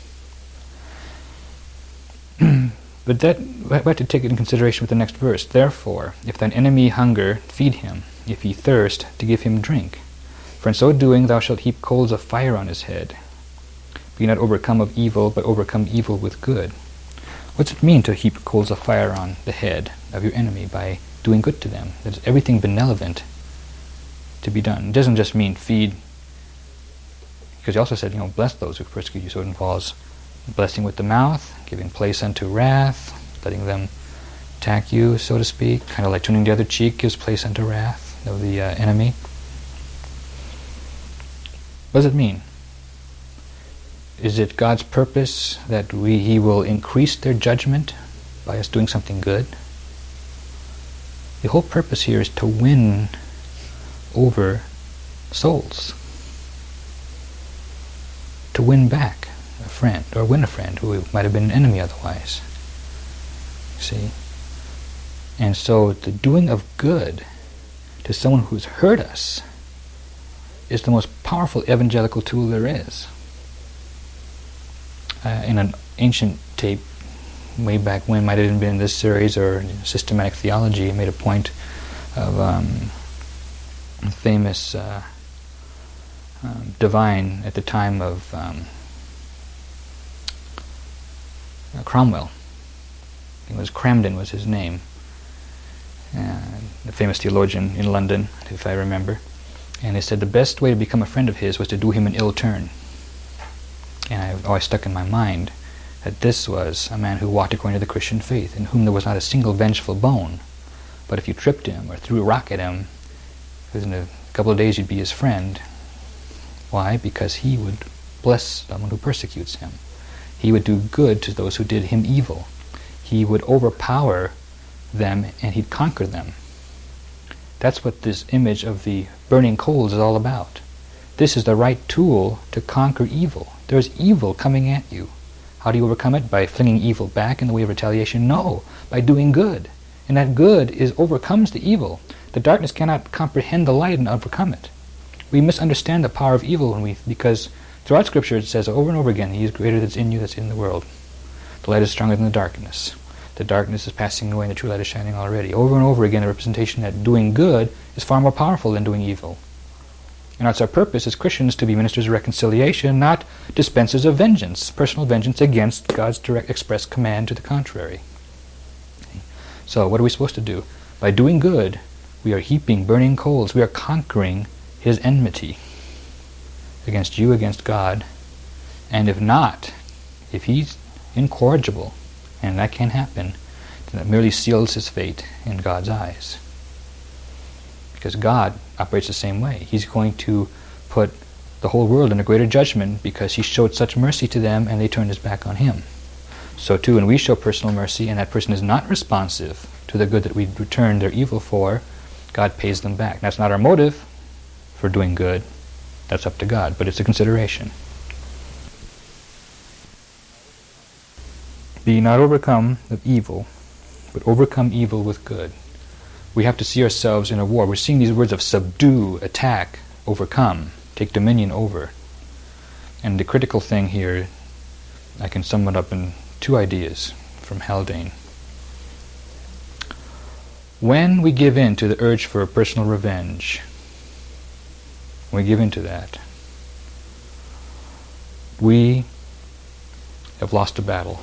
But that we have to take it in consideration with the next verse. Therefore, if thine enemy hunger, feed him. If he thirst, to give him drink. For in so doing thou shalt heap coals of fire on his head. Be not overcome of evil, but overcome evil with good. What's it mean to heap coals of fire on the head of your enemy by doing good to them? There's everything benevolent to be done. It doesn't just mean feed, because he also said, bless those who persecute you. So it involves blessing with the mouth, giving place unto wrath, letting them attack you, so to speak. Kind of like turning the other cheek gives place unto wrath of the enemy. What does it mean? Is it God's purpose that He will increase their judgment by us doing something good? The whole purpose here is to win over souls. To win back a friend, or win a friend who might have been an enemy otherwise. See? And so the doing of good to someone who's hurt us is the most powerful evangelical tool there is. In an ancient tape, way back when, might have even been in this series or Systematic Theology, it made a point of a famous divine at the time of Cromwell. It was Cramden was his name, the famous theologian in London, if I remember. And they said the best way to become a friend of his was to do him an ill turn. And I've always stuck in my mind that this was a man who walked according to the Christian faith, in whom there was not a single vengeful bone. But if you tripped him or threw a rock at him, within a couple of days you'd be his friend. Why? Because he would bless someone who persecutes him. He would do good to those who did him evil. He would overpower them and he'd conquer them. That's what this image of the burning coals is all about. This is the right tool to conquer evil. There's evil coming at you. How do you overcome it? By flinging evil back in the way of retaliation? No, by doing good. And that good overcomes the evil. The darkness cannot comprehend the light and overcome it. We misunderstand the power of evil because throughout Scripture it says over and over again, He is greater that's in you that's in the world. The light is stronger than the darkness. The darkness is passing away and the true light is shining already. Over and over again, the representation that doing good is far more powerful than doing evil. And that's our purpose as Christians, to be ministers of reconciliation, not dispensers of vengeance, personal vengeance against God's direct express command to the contrary. So what are we supposed to do? By doing good, we are heaping burning coals. We are conquering His enmity against you, against God. And if not, if He's incorrigible, and that can happen, then that merely seals His fate in God's eyes. Because God operates the same way. He's going to put the whole world in a greater judgment because He showed such mercy to them and they turned His back on Him. So too, when we show personal mercy and that person is not responsive to the good that we return their evil for, God pays them back. That's not our motive for doing good. That's up to God, but it's a consideration. Be not overcome of evil, but overcome evil with good. We have to see ourselves in a war. We're seeing these words of subdue, attack, overcome, take dominion over. And the critical thing here, I can sum it up in two ideas from Haldane. When we give in to the urge for personal revenge, when we give in to that, we have lost a battle.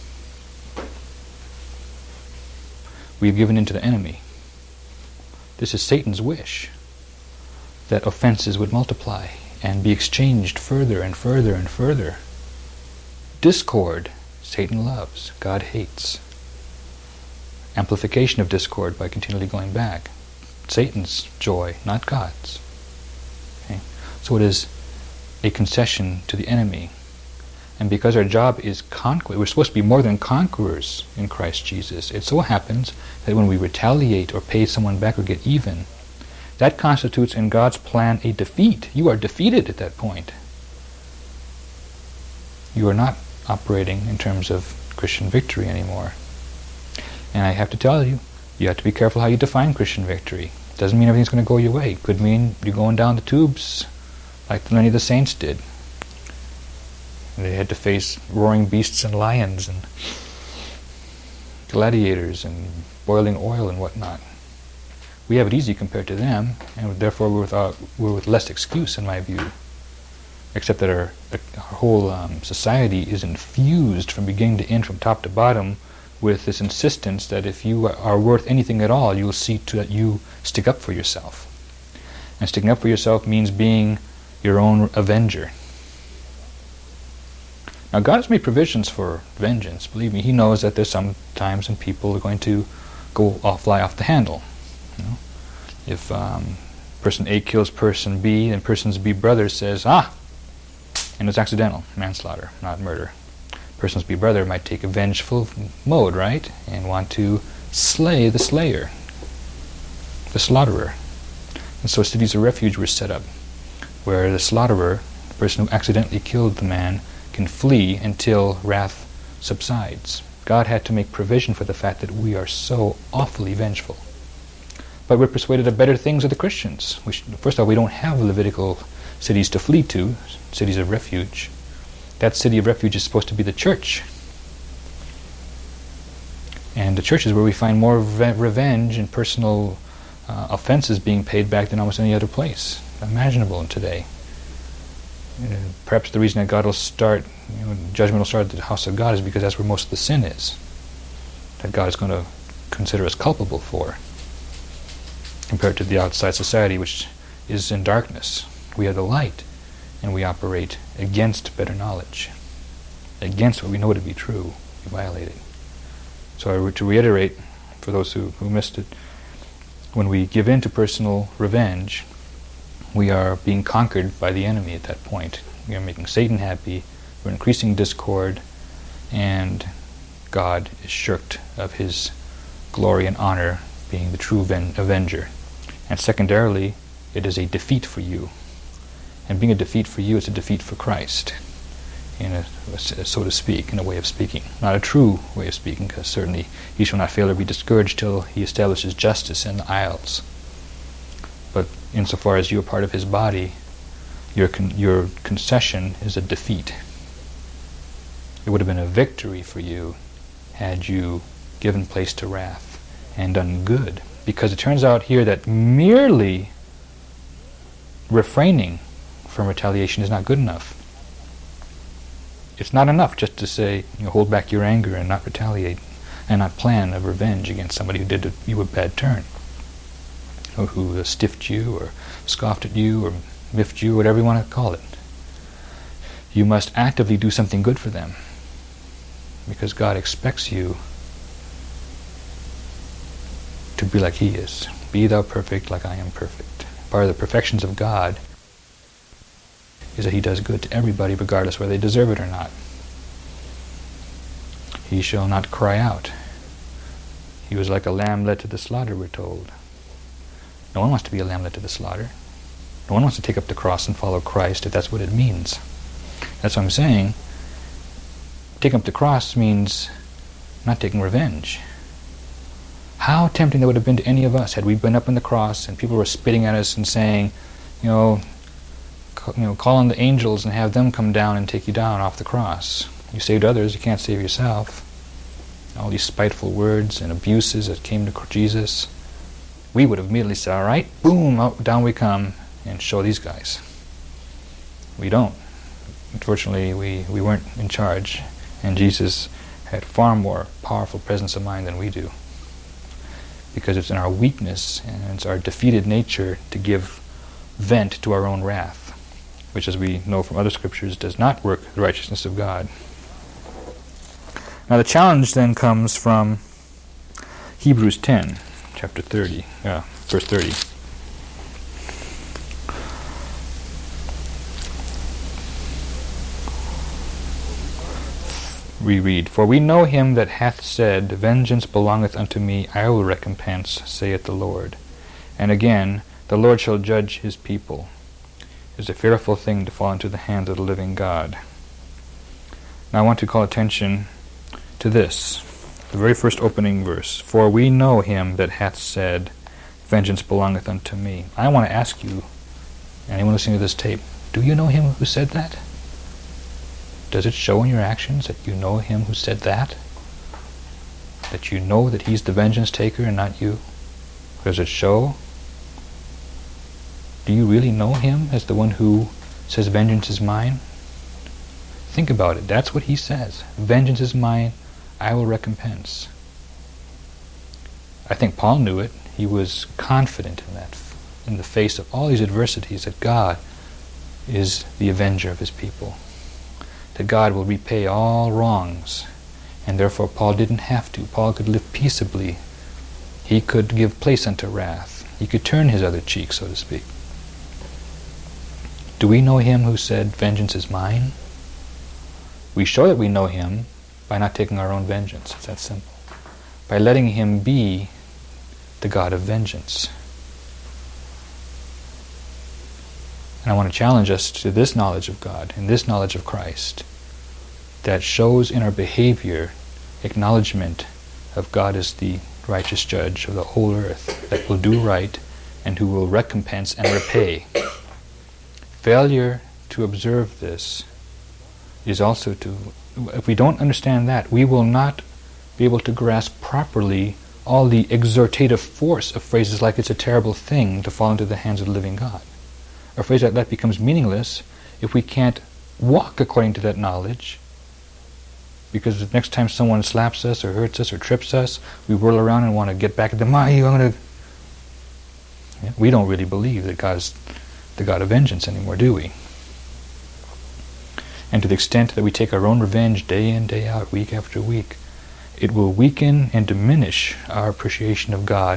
We've given in to the enemy. This is Satan's wish, that offenses would multiply and be exchanged further and further and further. Discord, Satan loves, God hates. Amplification of discord by continually going back. Satan's joy, not God's. Okay? So it is a concession to the enemy. And because our job is conquest, we're supposed to be more than conquerors in Christ Jesus. It so happens that when we retaliate or pay someone back or get even, that constitutes in God's plan a defeat. You are defeated at that point. You are not operating in terms of Christian victory anymore. And I have to tell you, you have to be careful how you define Christian victory. It doesn't mean everything's going to go your way. It could mean you're going down the tubes like many of the saints did. They had to face roaring beasts and lions and gladiators and boiling oil and whatnot. We have it easy compared to them, and therefore we're with less excuse, in my view. Except that our whole society is infused from beginning to end, from top to bottom, with this insistence that if you are worth anything at all, you will see to that you stick up for yourself. And sticking up for yourself means being your own avenger. Now, God has made provisions for vengeance. Believe me, He knows that there's some times when people are going to fly off the handle. You know? If person A kills person B, and person B's brother says, and it's accidental, manslaughter, not murder. Person's B brother might take a vengeful mode, right? And want to slay the slayer, the slaughterer. And so cities of refuge were set up, where the slaughterer, the person who accidentally killed the man, can flee until wrath subsides. God had to make provision for the fact that we are so awfully vengeful. But we're persuaded of better things of the Christians. First of all, we don't have Levitical cities to flee to, cities of refuge. That city of refuge is supposed to be the church. And the church is where we find more revenge and personal offenses being paid back than almost any other place imaginable in today. Perhaps the reason that God will start, judgment will start at the house of God is because that's where most of the sin is, that God is going to consider us culpable for, compared to the outside society, which is in darkness. We have the light, and we operate against better knowledge, against what we know to be true. We violate it. So to reiterate, for those who missed it, when we give in to personal revenge, we are being conquered by the enemy at that point. We are making Satan happy, we're increasing discord, and God is shirked of his glory and honor, being the true avenger. And secondarily, it is a defeat for you. And being a defeat for you, it's a defeat for Christ, so to speak, in a way of speaking. Not a true way of speaking, because certainly he shall not fail or be discouraged till he establishes justice in the isles. But insofar as you are part of his body, your concession is a defeat. It would have been a victory for you had you given place to wrath and done good. Because it turns out here that merely refraining from retaliation is not good enough. It's not enough just to say, hold back your anger and not retaliate, and not plan a revenge against somebody who did you a bad turn, or who stiffed you, or scoffed at you, or miffed you, whatever you want to call it. You must actively do something good for them, because God expects you to be like he is. Be thou perfect like I am perfect. Part of the perfections of God is that he does good to everybody, regardless whether they deserve it or not. He shall not cry out. He was like a lamb led to the slaughter, we're told. No one wants to be a lamb led to the slaughter. No one wants to take up the cross and follow Christ, if that's what it means. That's what I'm saying. Taking up the cross means not taking revenge. How tempting that would have been to any of us had we been up on the cross and people were spitting at us and saying, call on the angels and have them come down and take you down off the cross. You saved others, you can't save yourself. All these spiteful words and abuses that came to Jesus. We would have immediately said, all right, boom, out, down we come, and show these guys. We don't. Unfortunately, we weren't in charge, and Jesus had far more powerful presence of mind than we do. Because it's in our weakness and it's our defeated nature to give vent to our own wrath, which, as we know from other scriptures, does not work the righteousness of God. Now the challenge then comes from Hebrews 10, chapter 30, verse 30. We read, "For we know him that hath said, Vengeance belongeth unto me, I will recompense, saith the Lord. And again, the Lord shall judge his people. It is a fearful thing to fall into the hands of the living God." Now I want to call attention to this, the very first opening verse. "For we know him that hath said, Vengeance belongeth unto me." I want to ask you, anyone listening to this tape, do you know him who said that? Does it show in your actions that you know him who said that? That you know that he's the vengeance taker and not you? Does it show? Do you really know him as the one who says, "Vengeance is mine"? Think about it. That's what he says. Vengeance is mine, I will recompense. I think Paul knew it. He was confident in that, in the face of all these adversities, that God is the avenger of his people, that God will repay all wrongs, and therefore Paul didn't have to. Paul could live peaceably. He could give place unto wrath. He could turn his other cheek, so to speak. Do we know him who said, "Vengeance is mine"? We show that we know him by not taking our own vengeance. It's that simple. By letting him be the God of vengeance. And I want to challenge us to this knowledge of God and this knowledge of Christ that shows in our behavior acknowledgement of God as the righteous judge of the whole earth, that will do right and who will recompense and repay. failure to observe this is also to, if we don't understand that, we will not be able to grasp properly all the exhortative force of phrases like it's a terrible thing to fall into the hands of the living God. A phrase like that becomes meaningless if we can't walk according to that knowledge, because the next time someone slaps us or hurts us or trips us, we whirl around and want to get back at them. We don't really believe that God is the God of vengeance anymore, do we? And to the extent that we take our own revenge day in, day out, week after week, it will weaken and diminish our appreciation of God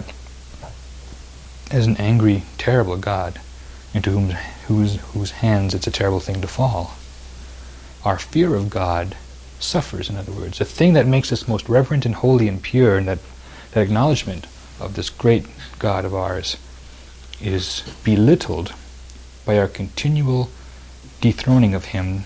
as an angry, terrible God into whose hands it's a terrible thing to fall. Our fear of God suffers, in other words. The thing that makes us most reverent and holy and pure, and that acknowledgement of this great God of ours, is belittled by our continual dethroning of Him.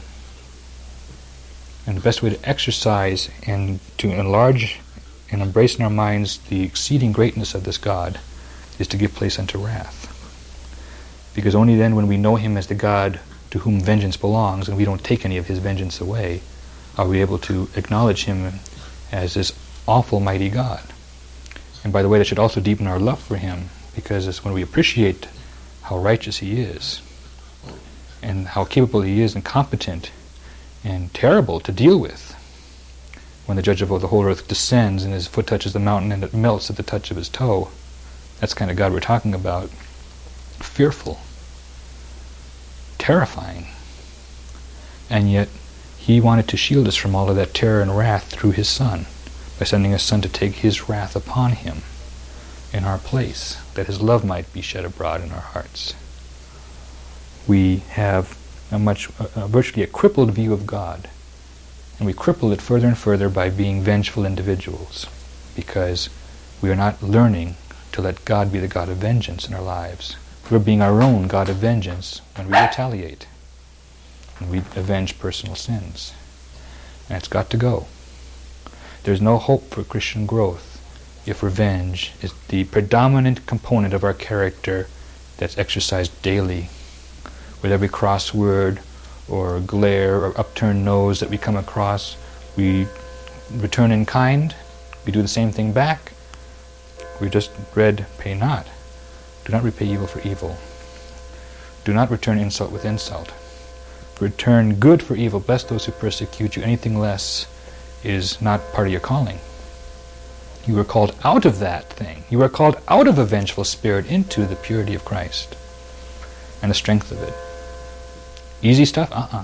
And the best way to exercise and to enlarge and embrace in our minds the exceeding greatness of this God is to give place unto wrath. Because only then, when we know Him as the God to whom vengeance belongs, and we don't take any of His vengeance away, are we able to acknowledge Him as this awful, mighty God. And by the way, that should also deepen our love for Him, because it's when we appreciate how righteous He is, and how capable He is and competent and terrible to deal with. When the Judge of the whole earth descends and His foot touches the mountain and it melts at the touch of His toe, that's the kind of God we're talking about. Fearful, terrifying, and yet He wanted to shield us from all of that terror and wrath through His Son, by sending His Son to take His wrath upon Him in our place, that His love might be shed abroad in our hearts. We have virtually a crippled view of God, and we cripple it further and further by being vengeful individuals, because we are not learning to let God be the God of vengeance in our lives. We're being our own God of vengeance when we retaliate, and we avenge personal sins. And it's got to go. There's no hope for Christian growth if revenge is the predominant component of our character that's exercised daily. With every cross word or glare or upturned nose that we come across, we return in kind. We do the same thing back. We just read, pay not. Do not repay evil for evil. Do not return insult with insult. Return good for evil. Bless those who persecute you. Anything less is not part of your calling. You were called out of that thing. You were called out of a vengeful spirit into the purity of Christ and the strength of it. Easy stuff?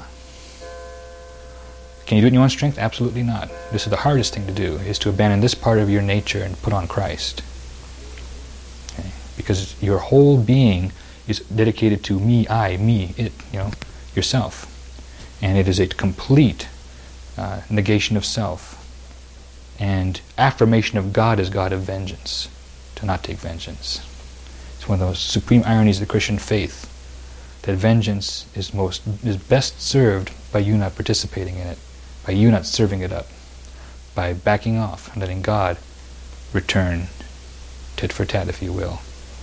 Can you do it in your own strength? Absolutely not. This is the hardest thing to do, is to abandon this part of your nature and put on Christ. Okay? Because your whole being is dedicated to me, I, me, it, yourself. And it is a complete negation of self and affirmation of God as God of vengeance, to not take vengeance. It's one of those supreme ironies of the Christian faith, that vengeance is best served by you not participating in it, by you not serving it up, by backing off and letting God return tit for tat, if you will.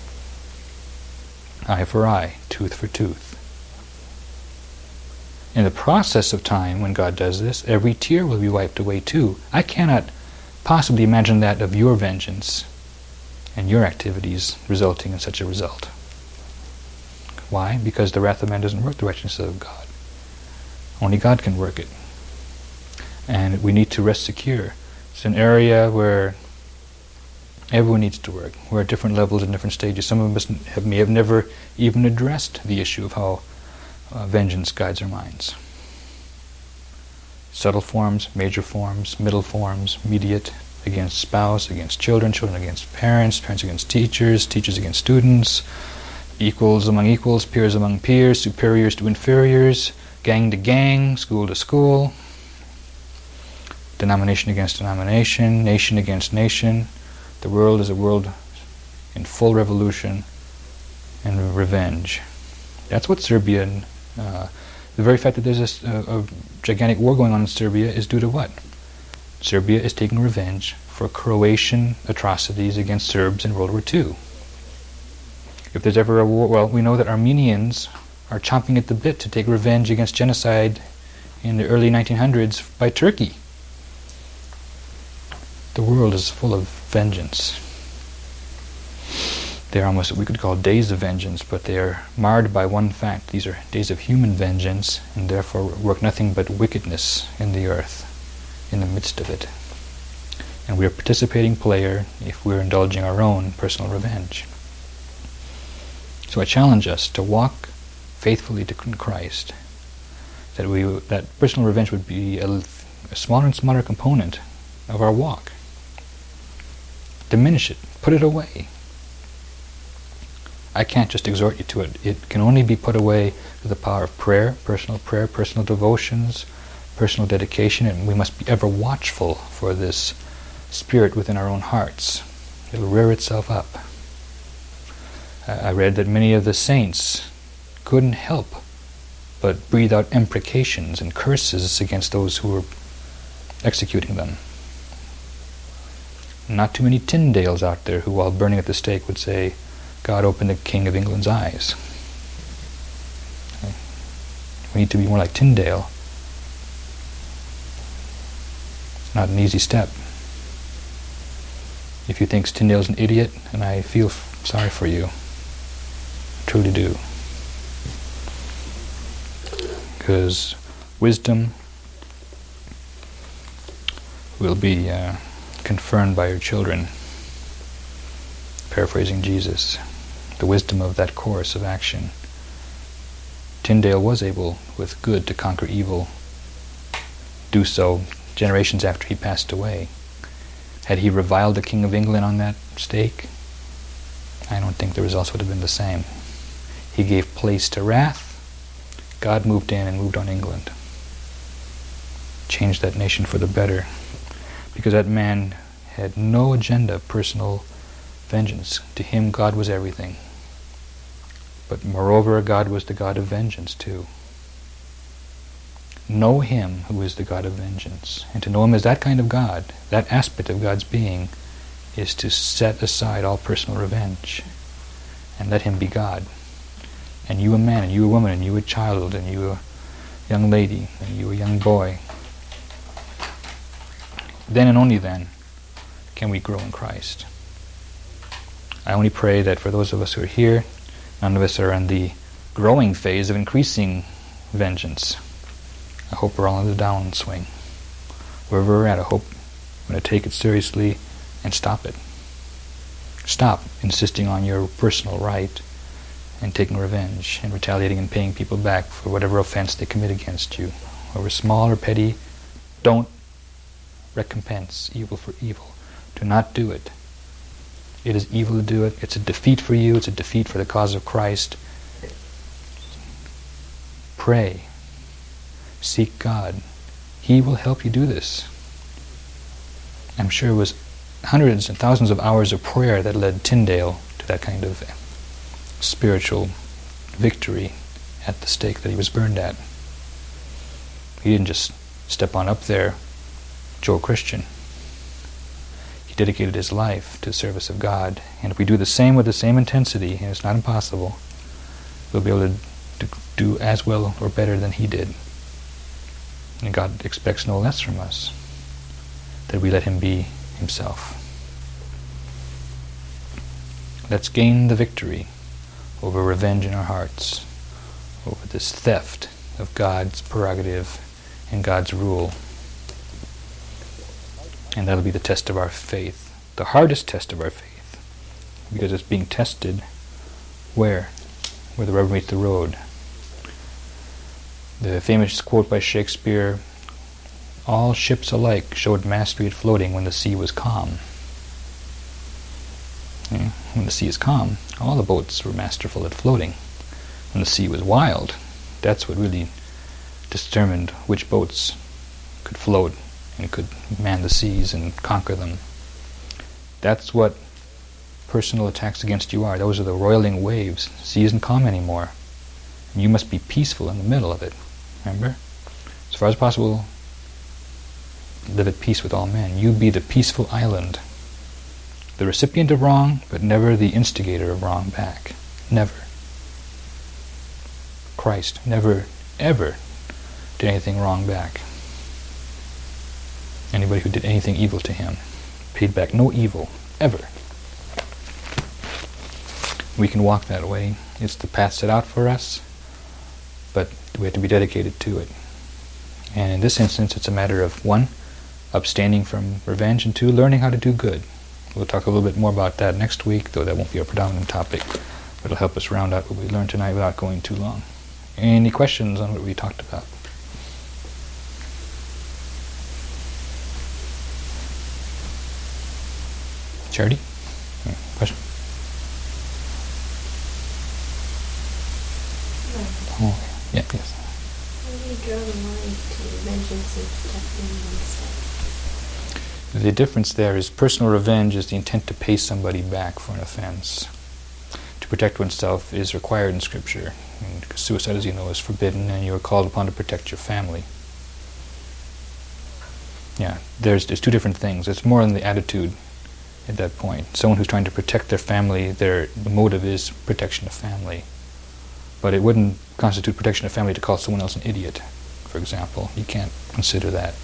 Eye for eye, tooth for tooth. In the process of time, when God does this, every tear will be wiped away too. I cannot possibly imagine that of your vengeance and your activities resulting in such a result. Why? Because the wrath of man doesn't work the righteousness of God. Only God can work it. And we need to rest secure. It's an area where everyone needs to work. We're at different levels and different stages. Some of us may have never even addressed the issue of how vengeance guides our minds. Subtle forms, major forms, middle forms, mediate, against spouse, against children, children against parents, parents against teachers, teachers against students, equals among equals, peers among peers, superiors to inferiors, gang to gang, school to school, denomination against denomination, nation against nation. The world is a world in full revolution and revenge. That's what Serbia, the very fact that there's a gigantic war going on in Serbia is due to what? Serbia is taking revenge for Croatian atrocities against Serbs in World War II. If there's ever a war, well, we know that Armenians are chomping at the bit to take revenge against genocide in the early 1900s by Turkey. The world is full of vengeance. They're almost what we could call days of vengeance, but they are marred by one fact. These are days of human vengeance, and therefore work nothing but wickedness in the earth, in the midst of it. And we are a participating player if we're indulging our own personal revenge. So I challenge us to walk faithfully to Christ, that personal revenge would be a smaller and smaller component of our walk. Diminish it. Put it away. I can't just exhort you to it. It can only be put away through the power of prayer, personal devotions, personal dedication, and we must be ever watchful for this spirit within our own hearts. It'll rear itself up. I read that many of the saints couldn't help but breathe out imprecations and curses against those who were executing them. Not too many Tyndales out there who, while burning at the stake, would say, "God opened the King of England's eyes." We need to be more like Tyndale. Not an easy step. If you think Tyndale's an idiot, and I feel sorry for you, I truly do. Because wisdom will be confirmed by your children. Paraphrasing Jesus, the wisdom of that course of action. Tyndale was able, with good, to conquer evil, do so generations after he passed away. Had he reviled the King of England on that stake, I don't think the results would have been the same. He gave place to wrath. God moved in and moved on England. Changed that nation for the better. Because that man had no agenda of personal vengeance. To him, God was everything. But moreover, God was the God of vengeance too. Know him who is the God of vengeance. And to know him as that kind of God, that aspect of God's being, is to set aside all personal revenge and let him be God. And you a man, and you a woman, and you a child, and you a young lady, and you a young boy. Then and only then can we grow in Christ. I only pray that for those of us who are here, none of us are in the growing phase of increasing vengeance. I hope we're all in the downswing. Wherever we're at, I hope we're going to take it seriously and stop it. Stop insisting on your personal right and taking revenge and retaliating and paying people back for whatever offense they commit against you. Whether small or petty, don't recompense evil for evil. Do not do it. It is evil to do it. It's a defeat for you. It's a defeat for the cause of Christ. Pray. Seek God. He will help you do this. I'm sure it was hundreds and thousands of hours of prayer that led Tyndale to that kind of spiritual victory at the stake that he was burned at. He didn't just step on up there, Joe Christian. He dedicated his life to the service of God. And if we do the same with the same intensity, and it's not impossible, we'll be able to do as well or better than he did. And God expects no less from us, that we let him be himself. Let's gain the victory over revenge in our hearts, over this theft of God's prerogative and God's rule. And that'll be the test of our faith, the hardest test of our faith, because it's being tested where the rubber meets the road. The famous quote by Shakespeare, "All ships alike showed mastery at floating when the sea was calm." When the sea is calm, all the boats were masterful at floating. When the sea was wild, that's what really determined which boats could float and could man the seas and conquer them. That's what personal attacks against you are. Those are the roiling waves. The sea isn't calm anymore. And you must be peaceful in the middle of it. Remember? As far as possible, live at peace with all men. You be the peaceful island. The recipient of wrong, but never the instigator of wrong back. Never. Christ never, ever did anything wrong back. Anybody who did anything evil to him paid back no evil, ever. We can walk that way. It's the path set out for us, but we have to be dedicated to it. And in this instance, it's a matter of, 1, abstaining from revenge, and 2, learning how to do good. We'll talk a little bit more about that next week, though that won't be our predominant topic. But it'll help us round out what we learned tonight without going too long. Any questions on what we talked about? Charity? Question? Oh, yeah, yes. How do you draw the line to vengeance and protecting oneself? The difference there is personal revenge is the intent to pay somebody back for an offense. To protect oneself is required in Scripture. Because suicide, as you know, is forbidden, and you are called upon to protect your family. Yeah, there's 2 different things. It's more in the attitude at that point. Someone who's trying to protect their family, the motive is protection of family. But it wouldn't constitute protection of family to call someone else an idiot, for example. You can't consider that.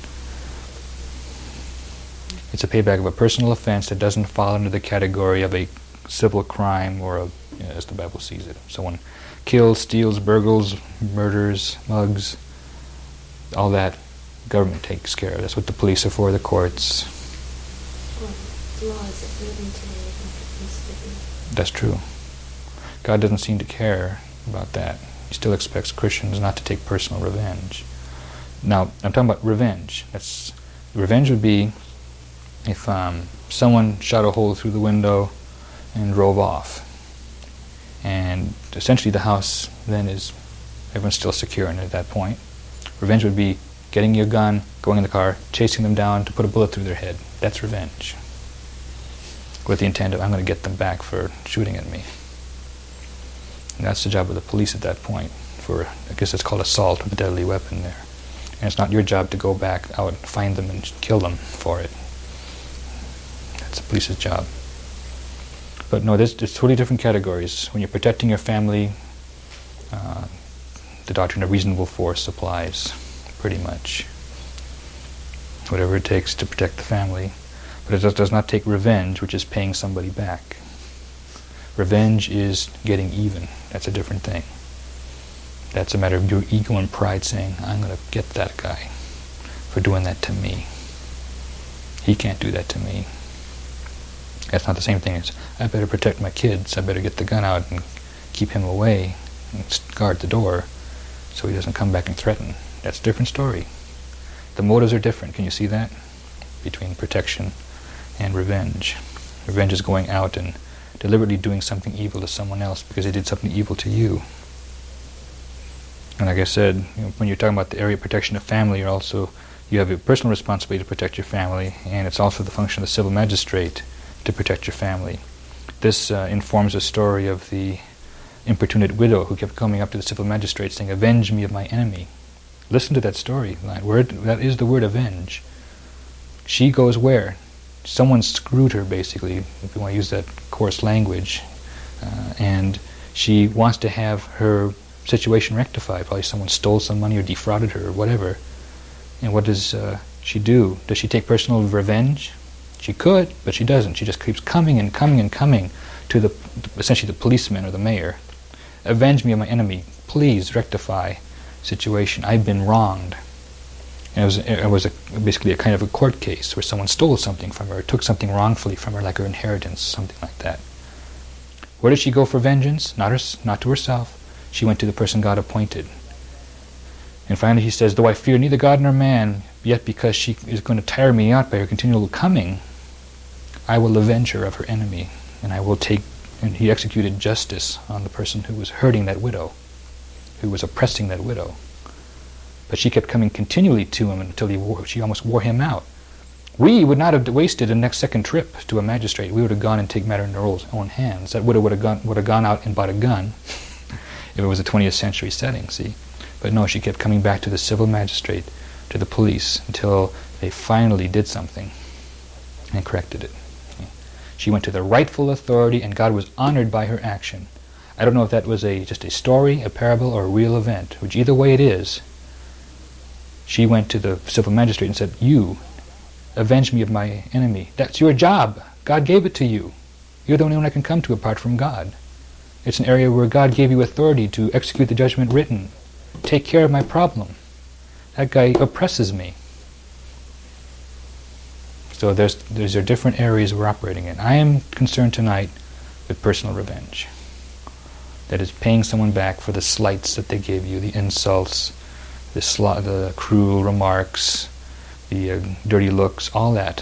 It's a payback of a personal offense that doesn't fall under the category of a civil crime or as the Bible sees it. Someone kills, steals, burgles, murders, mugs, all that government takes care of. That's what the police are for, the courts. Well, laws that live in today don't used to be. That's true. God doesn't seem to care about that. He still expects Christians not to take personal revenge. Now, I'm talking about revenge. Revenge would be if someone shot a hole through the window and drove off. And essentially the house then everyone's still secure at that point. Revenge would be getting your gun, going in the car, chasing them down to put a bullet through their head. That's revenge. With the intent of, I'm going to get them back for shooting at me. And that's the job of the police at that point. I guess it's called assault with a deadly weapon there. And it's not your job to go back out and find them and kill them for it. That's the police's job. But no, there's totally different categories. When you're protecting your family, the doctrine of reasonable force applies, pretty much. Whatever it takes to protect the family. But it does not take revenge, which is paying somebody back. Revenge is getting even. That's a different thing. That's a matter of your ego and pride saying, I'm going to get that guy for doing that to me. He can't do that to me. That's not the same thing as, I better protect my kids, I better get the gun out and keep him away and guard the door so he doesn't come back and threaten. That's a different story. The motives are different. Can you see that? Between protection and revenge. Revenge is going out and deliberately doing something evil to someone else because they did something evil to you. And like I said, when you're talking about the area of protection of family, you have a personal responsibility to protect your family, and it's also the function of the civil magistrate to protect your family. This informs the story of the importunate widow who kept coming up to the civil magistrate saying, avenge me of my enemy. Listen to that story. That is the word avenge. She goes where? Someone screwed her, basically, if you want to use that coarse language. And she wants to have her situation rectified. Probably someone stole some money or defrauded her or whatever. And what does she do? Does she take personal revenge? She could, but she doesn't. She just keeps coming and coming and coming to essentially the policeman or the mayor. Avenge me of my enemy. Please rectify situation. I've been wronged. And it was basically a kind of a court case where someone stole something from her, took something wrongfully from her, like her inheritance, something like that. Where did she go for vengeance? Not to herself. She went to the person God appointed. And finally he says, though I fear neither God nor man, yet because she is going to tire me out by her continual coming, I will avenge her of her enemy, and I will take, and he executed justice on the person who was hurting that widow, who was oppressing that widow. But she kept coming continually to him until she almost wore him out. We would not have wasted a next second trip to a magistrate. We would have gone and taken matter in our own hands. That widow would have gone out and bought a gun if it was a 20th century setting, see? But no, she kept coming back to the civil magistrate, to the police, until they finally did something and corrected it. She went to the rightful authority, and God was honored by her action. I don't know if that was just a story, a parable, or a real event, which either way it is, she went to the civil magistrate and said, "You, avenge me of my enemy. That's your job. God gave it to you. You're the only one I can come to apart from God. It's an area where God gave you authority to execute the judgment written. Take care of my problem. That guy oppresses me." So these are different areas we're operating in. I am concerned tonight with personal revenge. That is paying someone back for the slights that they gave you, the insults, the cruel remarks, the dirty looks, all that.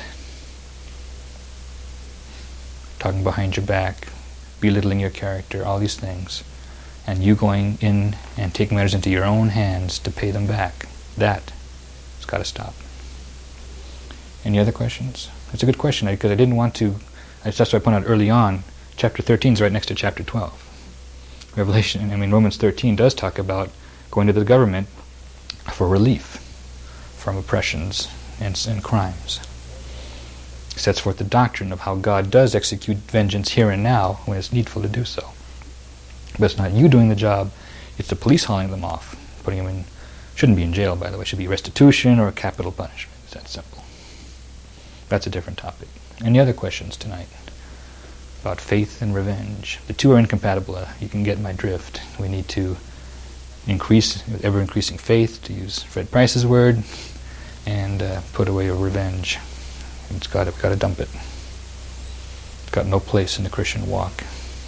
Talking behind your back, belittling your character, all these things. And you going in and taking matters into your own hands to pay them back. That has got to stop. Any other questions? It's a good question, because I didn't want to, that's what I pointed out early on, chapter 13 is right next to chapter 12. Romans 13 does talk about going to the government for relief from oppressions and crimes. It sets forth the doctrine of how God does execute vengeance here and now when it's needful to do so. But it's not you doing the job, it's the police hauling them off, putting them in, shouldn't be in jail, by the way, should be restitution or capital punishment. It's that simple. That's a different topic. Any other questions tonight about faith and revenge? The two are incompatible. You can get my drift. We need to increase, ever-increasing faith, to use Fred Price's word, and put away revenge. We've got to dump it. It's got no place in the Christian walk.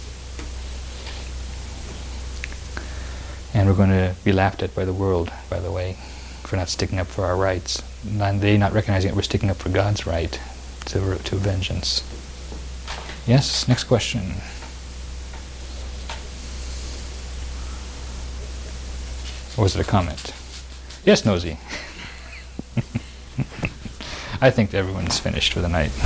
And we're going to be laughed at by the world, by the way, for not sticking up for our rights. They not recognizing that we're sticking up for God's right to vengeance. Yes, next question. Or was it a comment? Yes, Nosy. I think everyone's finished for the night.